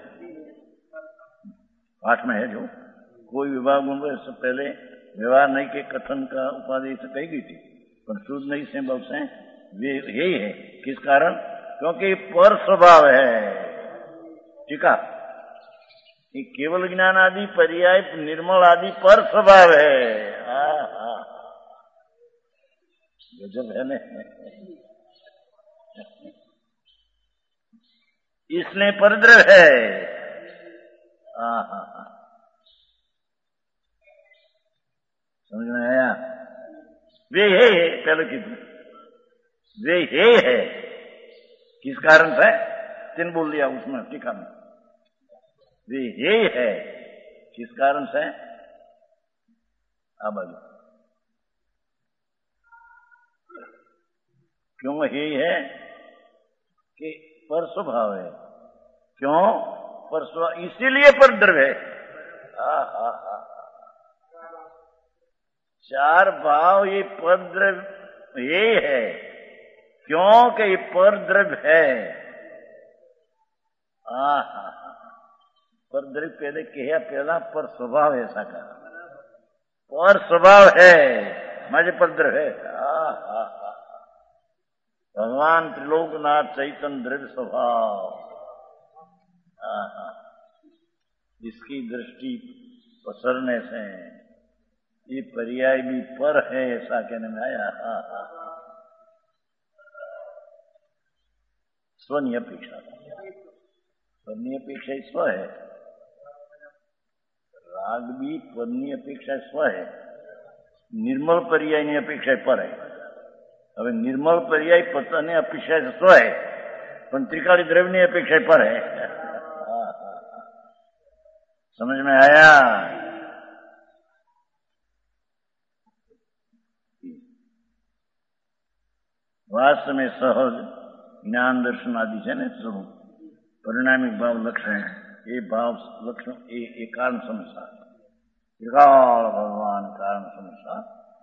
पाठ में है जो कोई विवाह गुण से पहले व्यवहार नहीं के कथन का उपाधि से कही गई थी, पर शुद्ध नहीं से बहुत से वे यही है। किस कारण? क्योंकि पर स्वभाव है। ठीक है, ये केवल ज्ञान आदि पर्याय निर्मल आदि पर स्वभाव है। हाँ हाँ, गजब है ना, इसलिए परद्रव है। हाँ हाँ हाँ, समझ में आया? वे है, पहले की वे हे है। किस कारण से? तीन बोल दिया उसमें टीका में, वे हे है। किस कारण से? अब क्यों हे है? कि पर स्वभाव है। क्यों पर स्वभाव? इसीलिए परद्रव है। हा हा हा, चार भाव ये परद्रव ये है। क्यों कि ये परद्रव है। हा हा, परद्रव पहले कहा, पहला पर स्वभाव ऐसा कहा, पर स्वभाव है मज परद्रव है। हा हा हा, भगवान त्रिलोकनाथ चैतन्य द्रव्य स्वभाव। हा हा, इसकी दृष्टि पसरने से ये पर्याय भी पर है ऐसा कहने में आया। हा हा, स्वनीय अपेक्षा, स्वनीय अपेक्षा स्व है। राग भी पदनी अपेक्षा स्व है, निर्मल पर्याय अपेक्षा पर है। હવે निर्मल पर्याय पतने अपेक्षा स्व है, पर त्रिकाली द्रव्य अपेक्षा पर है। समझ में आया? वास्तव में सहज ज्ञान दर्शन आदि है ना स्वरूप, परिणामिक भाव लक्षण, ये भाव लक्षण ये कारण समझा, त्रिकाल भगवान कारण समझा।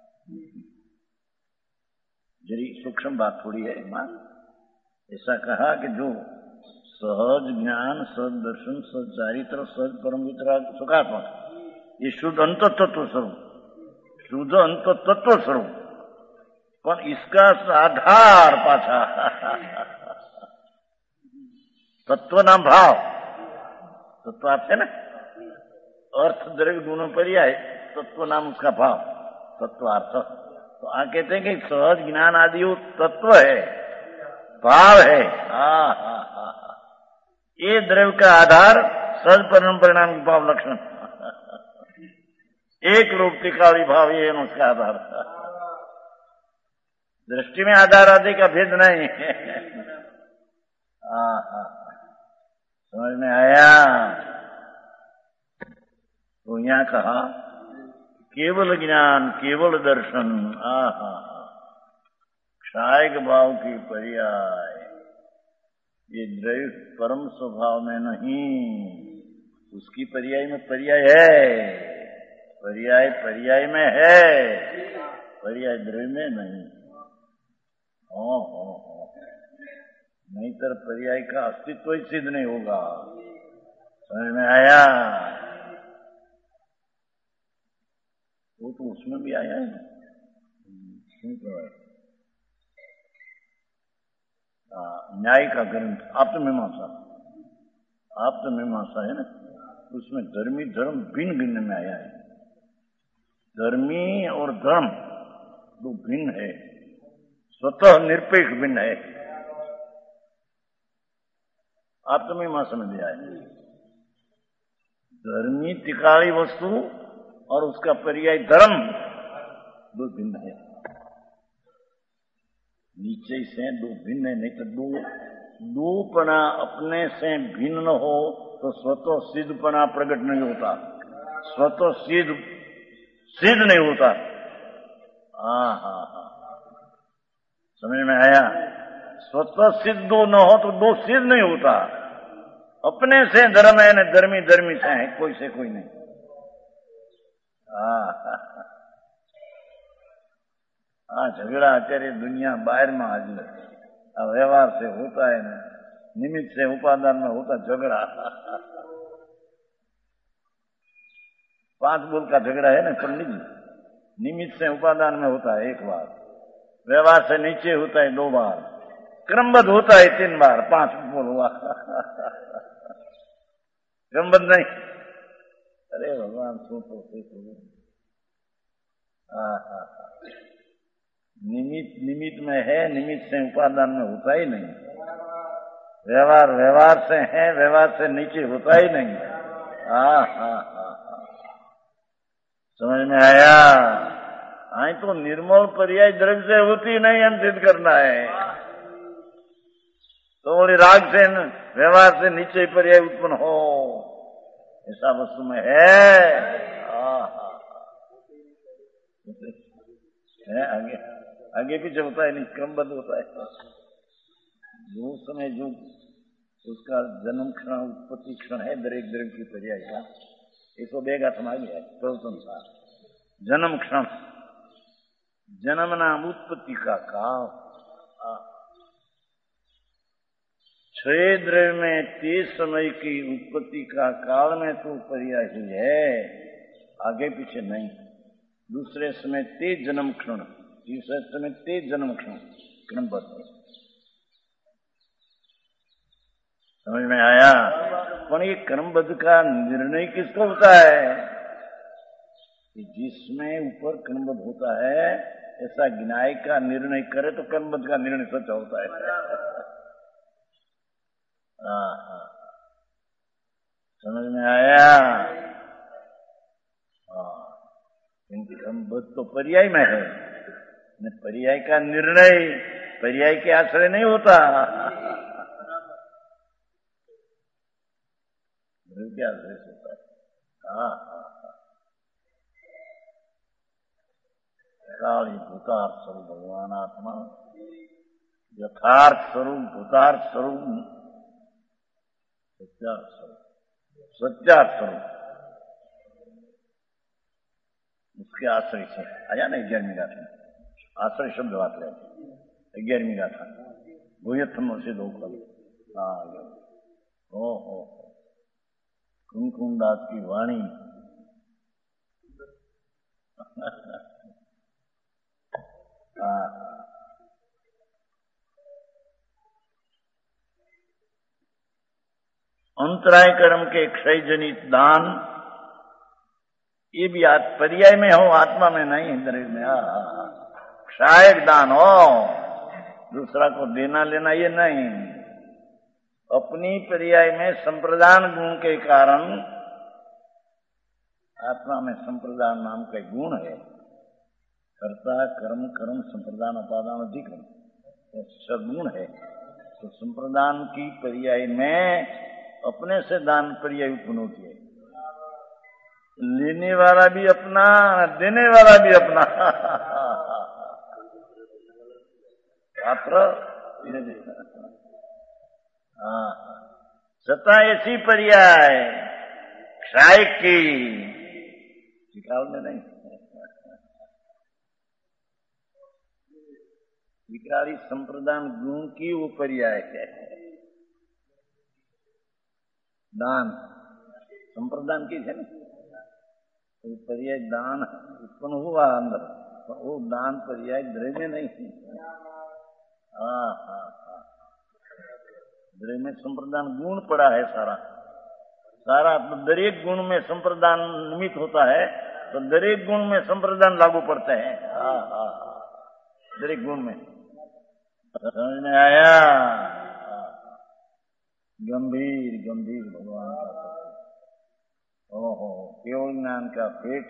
जरी सूक्ष्म बात थोड़ी है मां, ऐसा कहा कि जो सहज ज्ञान, सद दर्शन, सद चारित्र, सद परम वितराग सुखात्मक, ये शुद्ध अंत तत्व स्वरूप, शुद्ध अंत तत्व स्वरूप, पर इसका आधार पाछा तत्व नाम भाव। तत्व आपसे ना अर्थ द्रव्य गुणों पर्याय, तत्व नाम उसका भाव, तत्वार्थ। तो आ कहते हैं कि सहज ज्ञान आदि तत्व है, भाव है। हा हा हा, ये द्रव्य का आधार सहज परिणाम परिणाम भाव लक्षण, एक रूप त्रिकाली भाव, ये है उसका आधार। दृष्टि में आधार आदि का भेद नहीं है। हा हा, समझ में आया? तो यहां कहा केवल ज्ञान, केवल दर्शन। आहा, क्षायक भाव की पर्याय, ये द्रव्य परम स्वभाव में नहीं, उसकी पर्याय में पर्याय है, पर्याय पर्याय में है, पर्याय द्रव्य में नहीं। ओ हो हो, नहीं तो पर्याय का अस्तित्व ही सिद्ध नहीं होगा। समझ में आया? वो तो उसमें भी आया है। न्याय का ग्रंथ आप्तमीमांसा, आप्तमीमांसा है ना, उसमें धर्मी धर्म भिन्न भिन्न में आया है। धर्मी और धर्म दो भिन्न है, स्वतः निरपेक्ष भिन्न है। आप्तमीमांसा में भी आया है। धर्मी त्रिकाली वस्तु और उसका पर्याय धर्म दो भिन्न है, नीचे से दो भिन्न है। नहीं तो दो दोपना अपने से भिन्न हो तो स्वतः सिद्धपना प्रकट नहीं होता। स्वतः सिद्ध सिद्ध नहीं होता। हाँ हाँ हाँ, समझ में आया? स्वतः सिद्ध दो न हो तो दो सिद्ध नहीं होता। अपने से धर्म है न धर्मी धर्मी से है, कोई से कोई नहीं। हाँ हाँ हाँ, झगड़ा અત્યારે दुनिया बाहर में हाजिर है। व्यवहार से होता है ना, निमित्त से उपादान में होता झगड़ा। पांच बोल का झगड़ा है ना पंडित जी, निमित्त से उपादान में होता है एक बार, व्यवहार से नीचे होता है दो बार, क्रमबद्ध होता है तीन बार, पांच बोल हुआ। क्रमबद्ध नहीं। अरे भगवान सोचो सोचो। हाँ हाँ, निमित्त निमित्त में है, निमित्त से उपादान में होता ही नहीं। व्यवहार व्यवहार से है, व्यवहार से नीचे होता ही नहीं। हाँ हाँ हाँ, समझ में आया? आई तो निर्मल पर्याय द्रव्य से होती नहीं, हम सिद्ध करना है। तो बोली राग से व्यवहार से नीचे पर्याय उत्पन्न हो, ऐसा वस्तु में है। हाँ हाँ, है आगे आगे पीछे होता है नहीं, क्रमबद्ध होता है। जो समय जो उसका जन्म क्षण उत्पत्ति क्षण है दरेक दरेक की पर्याय का, एक सौ बेगा समाज है संसार। जन्म क्षण, जन्म नाम उत्पत्ति का काल, छह द्रव्य में तीस समय की उत्पत्ति का काल में तो पर्याय ही है, आगे पीछे नहीं। दूसरे समय तेज जन्म क्षण, तीसरे समय तेज जन्म क्षण, क्रमबद्ध। समझ में आया? पर ये क्रमबद्ध का निर्णय किसको होता है? जिसमें ऊपर क्रमबद्ध होता है, ऐसा गिनाय का निर्णय करे तो क्रमबद्ध का निर्णय सच्चा होता है। हाँ हाँ, समझ में आया? हाँ, क्योंकि क्रमबद्ध तो पर्याय में है, पर्याय का निर्णय पर्याय के आश्रय नहीं होता। क्या आश्रय होता है? हाँ हाँ हाँ, काली भूतार्थ स्वरूप भगवान आत्मा, यथार्थ स्वरूप भूतार्थ स्वरूप सत्यार्थ स्वरूप, सत्यार्थ स्वरूप, उसके आश्रय से आया ना ग्यारहवीं गाथा। आश्रय शब्द बात रहे ग्यारहवीं गाथा, भूयत्थम से दो कल। हाँ, ओ हो कुमकुम दास की वाणी। अंतराय कर्म के क्षय जनित दान, ये भी पर्याय में हो, आत्मा में नहीं, इंद्रिय में। क्षायक दान हो, दूसरा को देना लेना ये नहीं, अपनी पर्याय में संप्रदान गुण के कारण, आत्मा में संप्रदान नाम का गुण है। कर्ता कर्म कर्म संप्रदान उपादान अधिकरण सगुण है। तो संप्रदान की पर्याय में अपने से दान पर्याय उत्पन्न होती है। लेने वाला भी अपना, देने वाला भी अपना। पात्र हाँ, सत्ता ऐसी पर्याय क्षाय की विकाल में नहीं, विकारी संप्रदान गुण की वो पर्याय है। दान संप्रदान की है ना, तो पर्याय दान उत्पन्न हुआ अंदर, तो वो दान पर्याय द्रव्य में नहीं। हाँ हाँ हाँ, द्रव्य में संप्रदान गुण पड़ा है सारा सारा, तो दरेक गुण में संप्रदान निमित्त होता है, तो दरेक गुण में संप्रदान लागू पड़ते हैं। हाँ हाँ, दरेक गुण में। समझ में आया? गंभीर गंभीर भगवान का, ओहो केवल ज्ञान का पेट,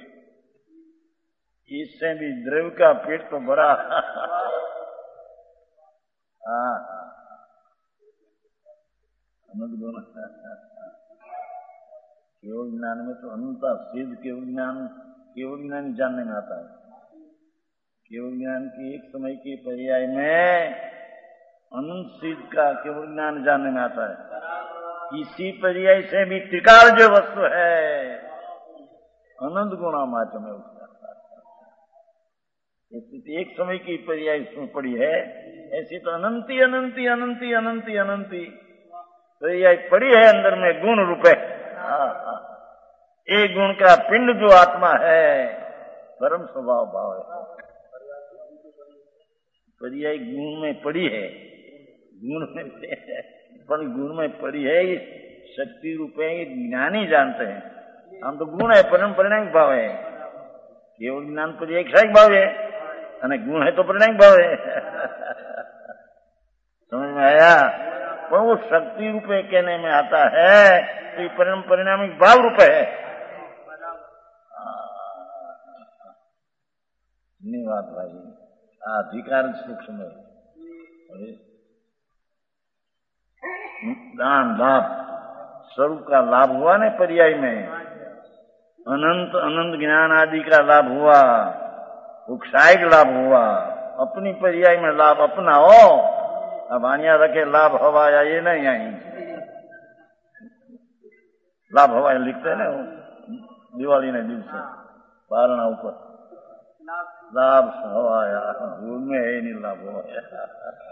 इससे भी द्रव्य का पेट तो बड़ा। हाँ हाँ, केवल ज्ञान में तो अनंता सिद्ध केवल ज्ञान केवल ज्ञान जानने में आता है। केवल ज्ञान की एक समय के पर्याय में अनंत सिद्ध का केवल ज्ञान जानने में आता है। इसी पर्याय से भी त्रिकाल जो वस्तु है अनंत गुणा मात्र में उसका एक समय की पर्याय उसमें पड़ी है, ऐसी तो अनंती अनंती अनंती अनंती अनंती पर्याय पड़ी है अंदर में गुण रूपे। एक गुण का पिंड जो आत्मा है परम स्वभाव भाव है, पर्याय गुण में पड़ी है, गुण में पर गुण में पड़ी है, ये शक्ति रूपे ज्ञानी जानते हैं। हम तो गुण है परम परिणाम भाव है, केवल ज्ञान पर्याय क्षायिक भाव है, અને गुण है तो परिणाम भाव है। समझ में आया? पर वो शक्ति रूपे कहने में आता है तो ये परिणाम परिणामिक भाव रूपे है। धन्यवाद भाई। अधिकार सूक्ष्म है, दान लाभ स्वरूप का लाभ हुआ न पर्याय में, अनंत अनंत ज्ञान आदि का लाभ हुआ, क्षायिक लाभ हुआ, अपनी पर्याय में लाभ अपना हो। अब आनिया रखे लाभ हवाया ये नहीं आई, लाभ हवाया लिखते ना दिवाली ने दिवसे बारणा ऊपर लाभ हवाया, में है नहीं लाभ हवाया।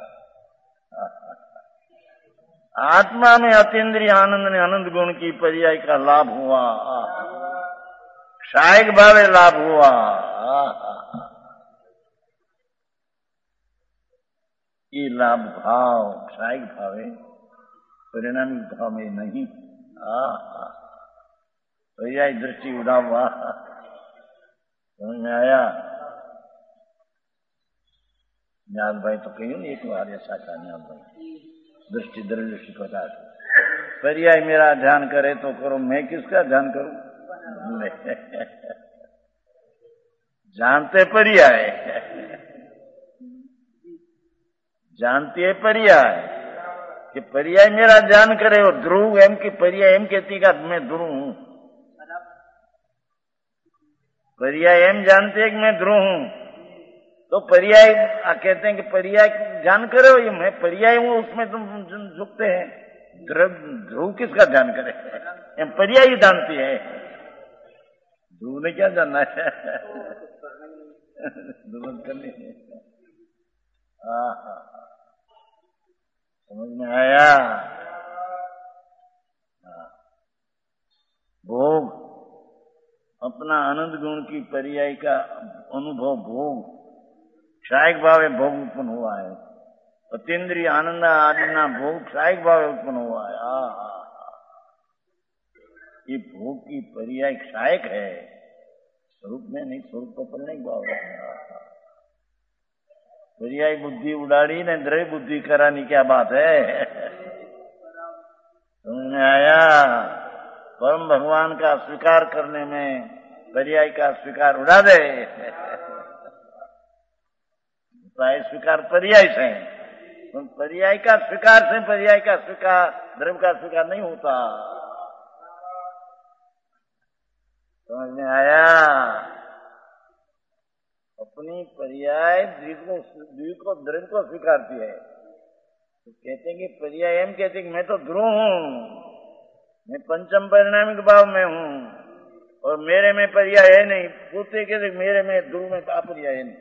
आत्मा में अतीन्द्रिय आनंद ने अनंत गुण की पर्याय का लाभ हुआ, क्षायिक भावे लाभ हुआ। ये लाभ भाव क्षायिक भाव है, परिणामिक भाव में नहीं। पर्याय दृष्टि उड़ा हुआ, समझ में आया? न्याल भाई तो कहीं एक बार ऐसा का न्याल भाई दृष्टि दृष्टि पता पर्याय मेरा ध्यान करे तो करो, मैं किसका ध्यान करूं? जानते पर्याय, जानती है पर्याय कि पर्याय मेरा ध्यान करे और ध्रुव एम की पर्याय एम कहती का मैं ध्रुव हूं। पर्याय एम जानते हैं कि मैं ध्रुव हूं, तो पर्याय कहते हैं कि पर्याय ध्यान करो, ये मैं पर्याय हूं, उसमें तुम झुकते हैं। ध्रुव किसका ध्यान करे? एम पर्याय ही जानती है, ध्रुव ने क्या जानना है? ध्रुव करनी है। समझ में आया? भोग अपना आनंद गुण की पर्याय का अनुभव, भोग क्षायिक भाव भोग उत्पन्न हुआ है, अतीन्द्रिय आनंद आदि ना भोग क्षायिक भाव उत्पन्न हुआ है। आ, आ, आ, ये भोग की पर्याय क्षायिक है, स्वरूप में नहीं, स्वरूप तो परिणामिक भाव है। पर्याय बुद्धि उड़ाड़ी ने द्रव्य बुद्धि करानी क्या बात है? समझ में आया? परम भगवान का स्वीकार करने में पर्याय का स्वीकार उड़ा दे, स्वीकार पर्याय से, पर्याय का स्वीकार से पर्याय का स्वीकार द्रव्य का स्वीकार नहीं होता। समझ में आया? अपनी पर्याय द्विग को द्रव्य को स्वीकारती है, तो कहते हैं कि पर्याय एम कहते हैं कि मैं तो ध्रुव हूं, मैं पंचम परिणामिक भाव में हूं और मेरे में पर्याय है नहीं। पूछते कहते मेरे में ध्रुव में अपर्याय है नहीं।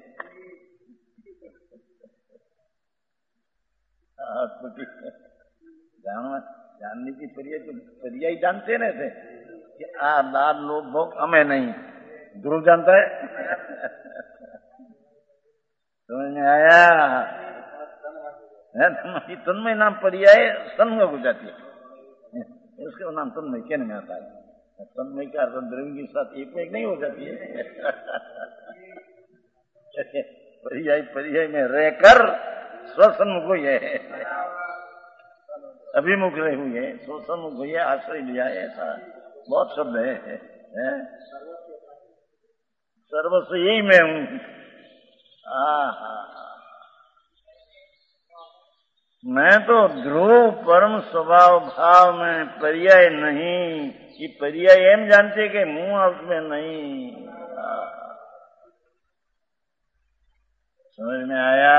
जानने की पर्याय तो पर्याय जानते न थे कि आ लाल लोग भोग हमें नहीं, ध्रुव जानता है। समझ में आया? तन्मय नाम पर्याय सन्मुख हो जाती है, उसके नाम तन्मय कहने में आता है। तन्मय का अर्थ द्रव्य के साथ एक में एक नहीं हो जाती है। पर्याय पर्याय में रहकर स्वसन्मुख हुई है, अभिमुख रही हुई है, स्वसन्मुख हुई है, आश्रय लिया है, ऐसा बहुत शब्द है, है? सर्वस्व यही मैं हूं। मैं तो ध्रुव परम स्वभाव भाव में पर्याय नहीं, ये पर्याय एम जानते कि मुंह उसमें नहीं। आ, समझ में आया?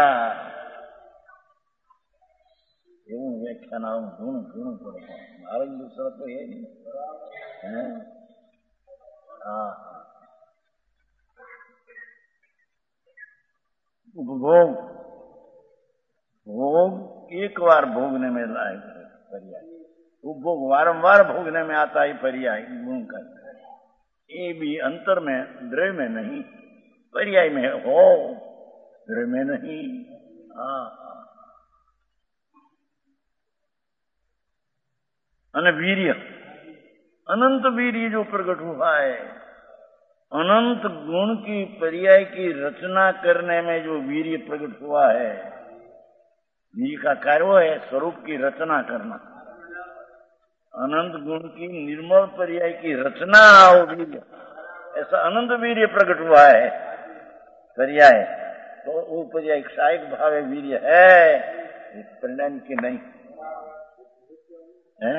એવું વ્યાખ્યાન આવું ઘણું ઘણું પડે મારે દૂસરા તો એ નહીં હે હા उपभोग भोग एक बार भोगने में लायक है पर्याय उपभोग वारंवार भोगने में आता है पर्याय गुण का ये भी अंतर में द्रव्य में नहीं पर्याय में हो द्रव्य में नहीं हाँ अने वीर्य अनंत वीर्य जो प्रकट हुआ है अनंत गुण की पर्याय की रचना करने में जो वीर्य प्रकट हुआ है वीर्य का कार्य है स्वरूप की रचना करना अनंत गुण की निर्मल पर्याय की रचना हो वीर्य ऐसा अनंत वीर्य प्रकट हुआ है पर्याय तो वो पर्याय क्षायक भाव वीर्य है परिणाम की नहीं है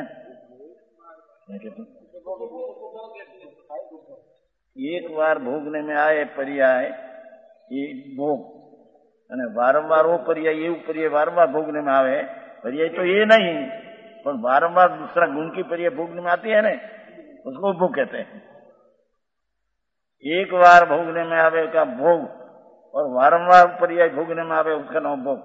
एक बार भोगने में आए पर्याय ये भोग અને વારંવાર वो पर्याय ये पर्याय वारंवार भोगने में आवे पर्याय तो ये नहीं पर वारंवार दूसरा गुण की पर्याय भोगने में आती है ना उसको भोग कहते हैं एक बार भोगने में आवे का भोग और वारंवार पर्याय भोगने में आवे उसका नाम भोग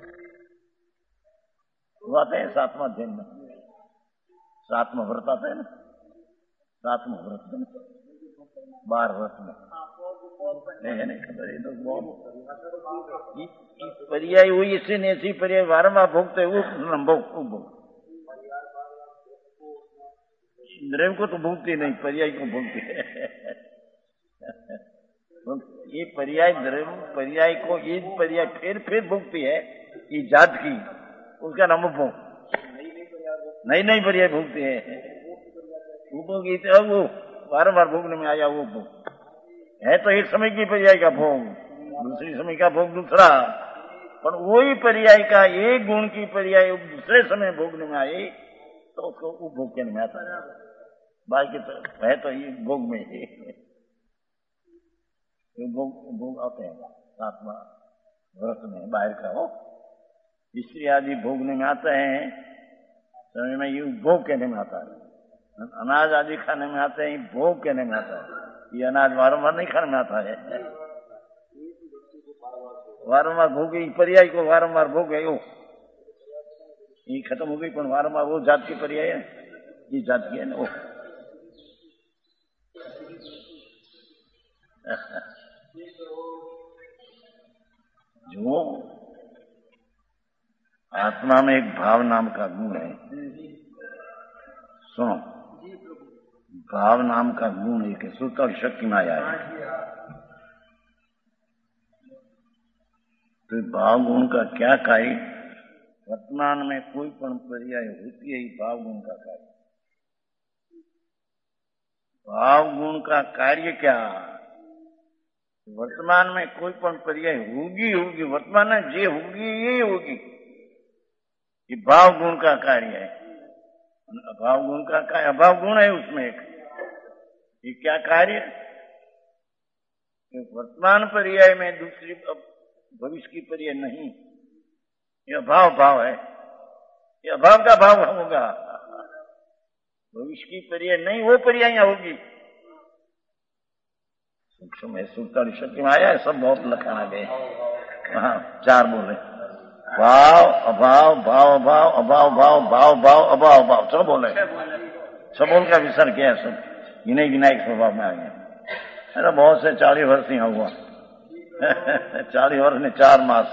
आते हैं सातवां अध्याय में सातवां व्रत आता है ना सातवां व्रत में बार व्रत में नहीं नहीं खबर ये तो बहुत पर्याय हुई ऐसी नहीं ऐसी पर्याय वारंवार भोगते वो भोग भोग द्रव्य को तो भोगती नहीं पर्याय को भोगती है ये पर्याय द्रव्य पर्याय को ये पर्याय फिर फिर भोगती है ये जात की उसका नाम भोग नई नई पर्याय भोगती है वो भोगी वो बारंबार भोगने में आया वो भोग है तो एक समय की पर्याय का भोग दूसरी समय का भोग दूसरा पर वही पर्याय का एक गुण की पर्याय दूसरे समय भोगने में आए तो उसको उपभोग कहने में आता है बाकी तो है तो ये भोग में ही भोग भोग आते हैं सातवां व्रत में बाहर का हो स्त्री आदि भोगने में आते हैं समय में ये भोग कहने में आता है अनाज आदि खाने में आते हैं भोग कहने में आता है ये अनाज वारंवार नहीं खाने में आता है वारंवार भोग पर्याय को वारंवार भोग है वो ये खत्म हो गई पर वारंवार वो जात की पर्याय है ये जात की है ना वो जो आत्मा में एक भाव नाम का गुण है सुनो भाव नाम का गुण एक सुत और शक्ति माया है तो भाव गुण का क्या कार्य वर्तमान में कोई पण पर्याय होती है भाव गुण का कार्य भाव गुण का कार्य क्या वर्तमान में कोई पण पर्याय होगी होगी वर्तमान में जे होगी ये होगी ये भाव गुण का कार्य है अभाव गुण का कार्य अभाव गुण है उसमें एक ये क्या कार्य वर्तमान पर्याय में दूसरी भविष्य की पर्याय नहीं ये अभाव भाव है ये अभाव का भाव होगा भविष्य की पर्याय नहीं वो पर्याय होगी सूक्ष्म है सूक्ष्म शक्ति में आया है सब बहुत लखाना गए हाँ चार बोले भाव अभाव भाव अभाव अभाव भाव भाव भाव अभाव भाव सब बोले सब बोल का विसर किया सब गिने गिनाई स्वभाव में आ गया अरे बहुत से चालीस वर्ष ही हुआ चालीस वर्ष ने चार मास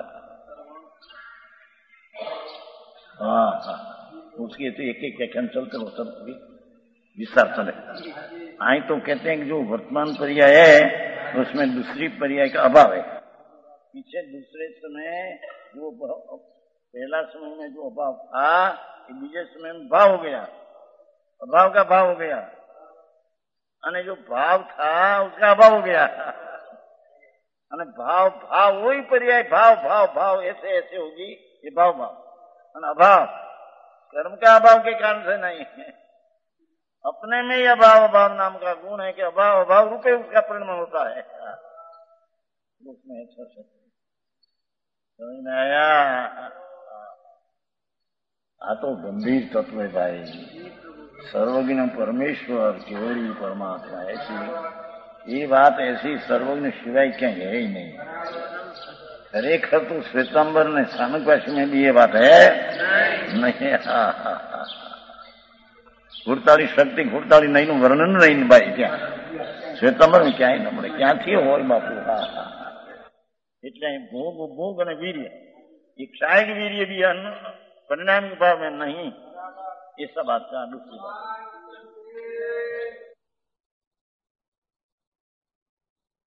हाँ हाँ उसके तो एक एक व्याख्यान चलते वो सब विस्तार चले आई तो कहते हैं कि जो वर्तमान पर्याय है उसमें दूसरी पर्याय का अभाव है पीछे दूसरे समय जो पहला समय में जो अभाव था दूसरे समय में भाव हो गया अभाव का भाव हो गया અને जो भाव था उसका अभाव हो गया અને भाव भाव वही पर्याय भाव भाव भाव ऐसे ऐसे होगी ये भाव भाव અને अभाव कर्म का अभाव के कारण से नहीं है अपने में ही अभाव अभाव नाम का गुण है कि अभाव अभाव रूपे उसका परिणाम होता है उसमें अच्छा समझ में आया? आ तो गंभीर तत्व है भाई। सर्वज्ञ परमेश्वर केवल परमात्मा, ऐसी ये बात ऐसी सर्वज्ञ सिवाय क्या है ही नहीं। खरेखर तो श्वेतांबर ने स्थानकवासी में भी ये बात है नहीं। घुड़ताली शक्ति घुड़ताली नहीं નું વર્ણન નહીં ભાઈ ત્યાં શ્વેતાંબર ક્યાંય ન મળે, ક્યાંથી હોય બાપુ? હા હા એટલે ભોગ ભોગ અને વીર્ય, ये क्षायक वीर्य भी परिणाम के भाव में नहीं, ये सब बात का दूसरी बात।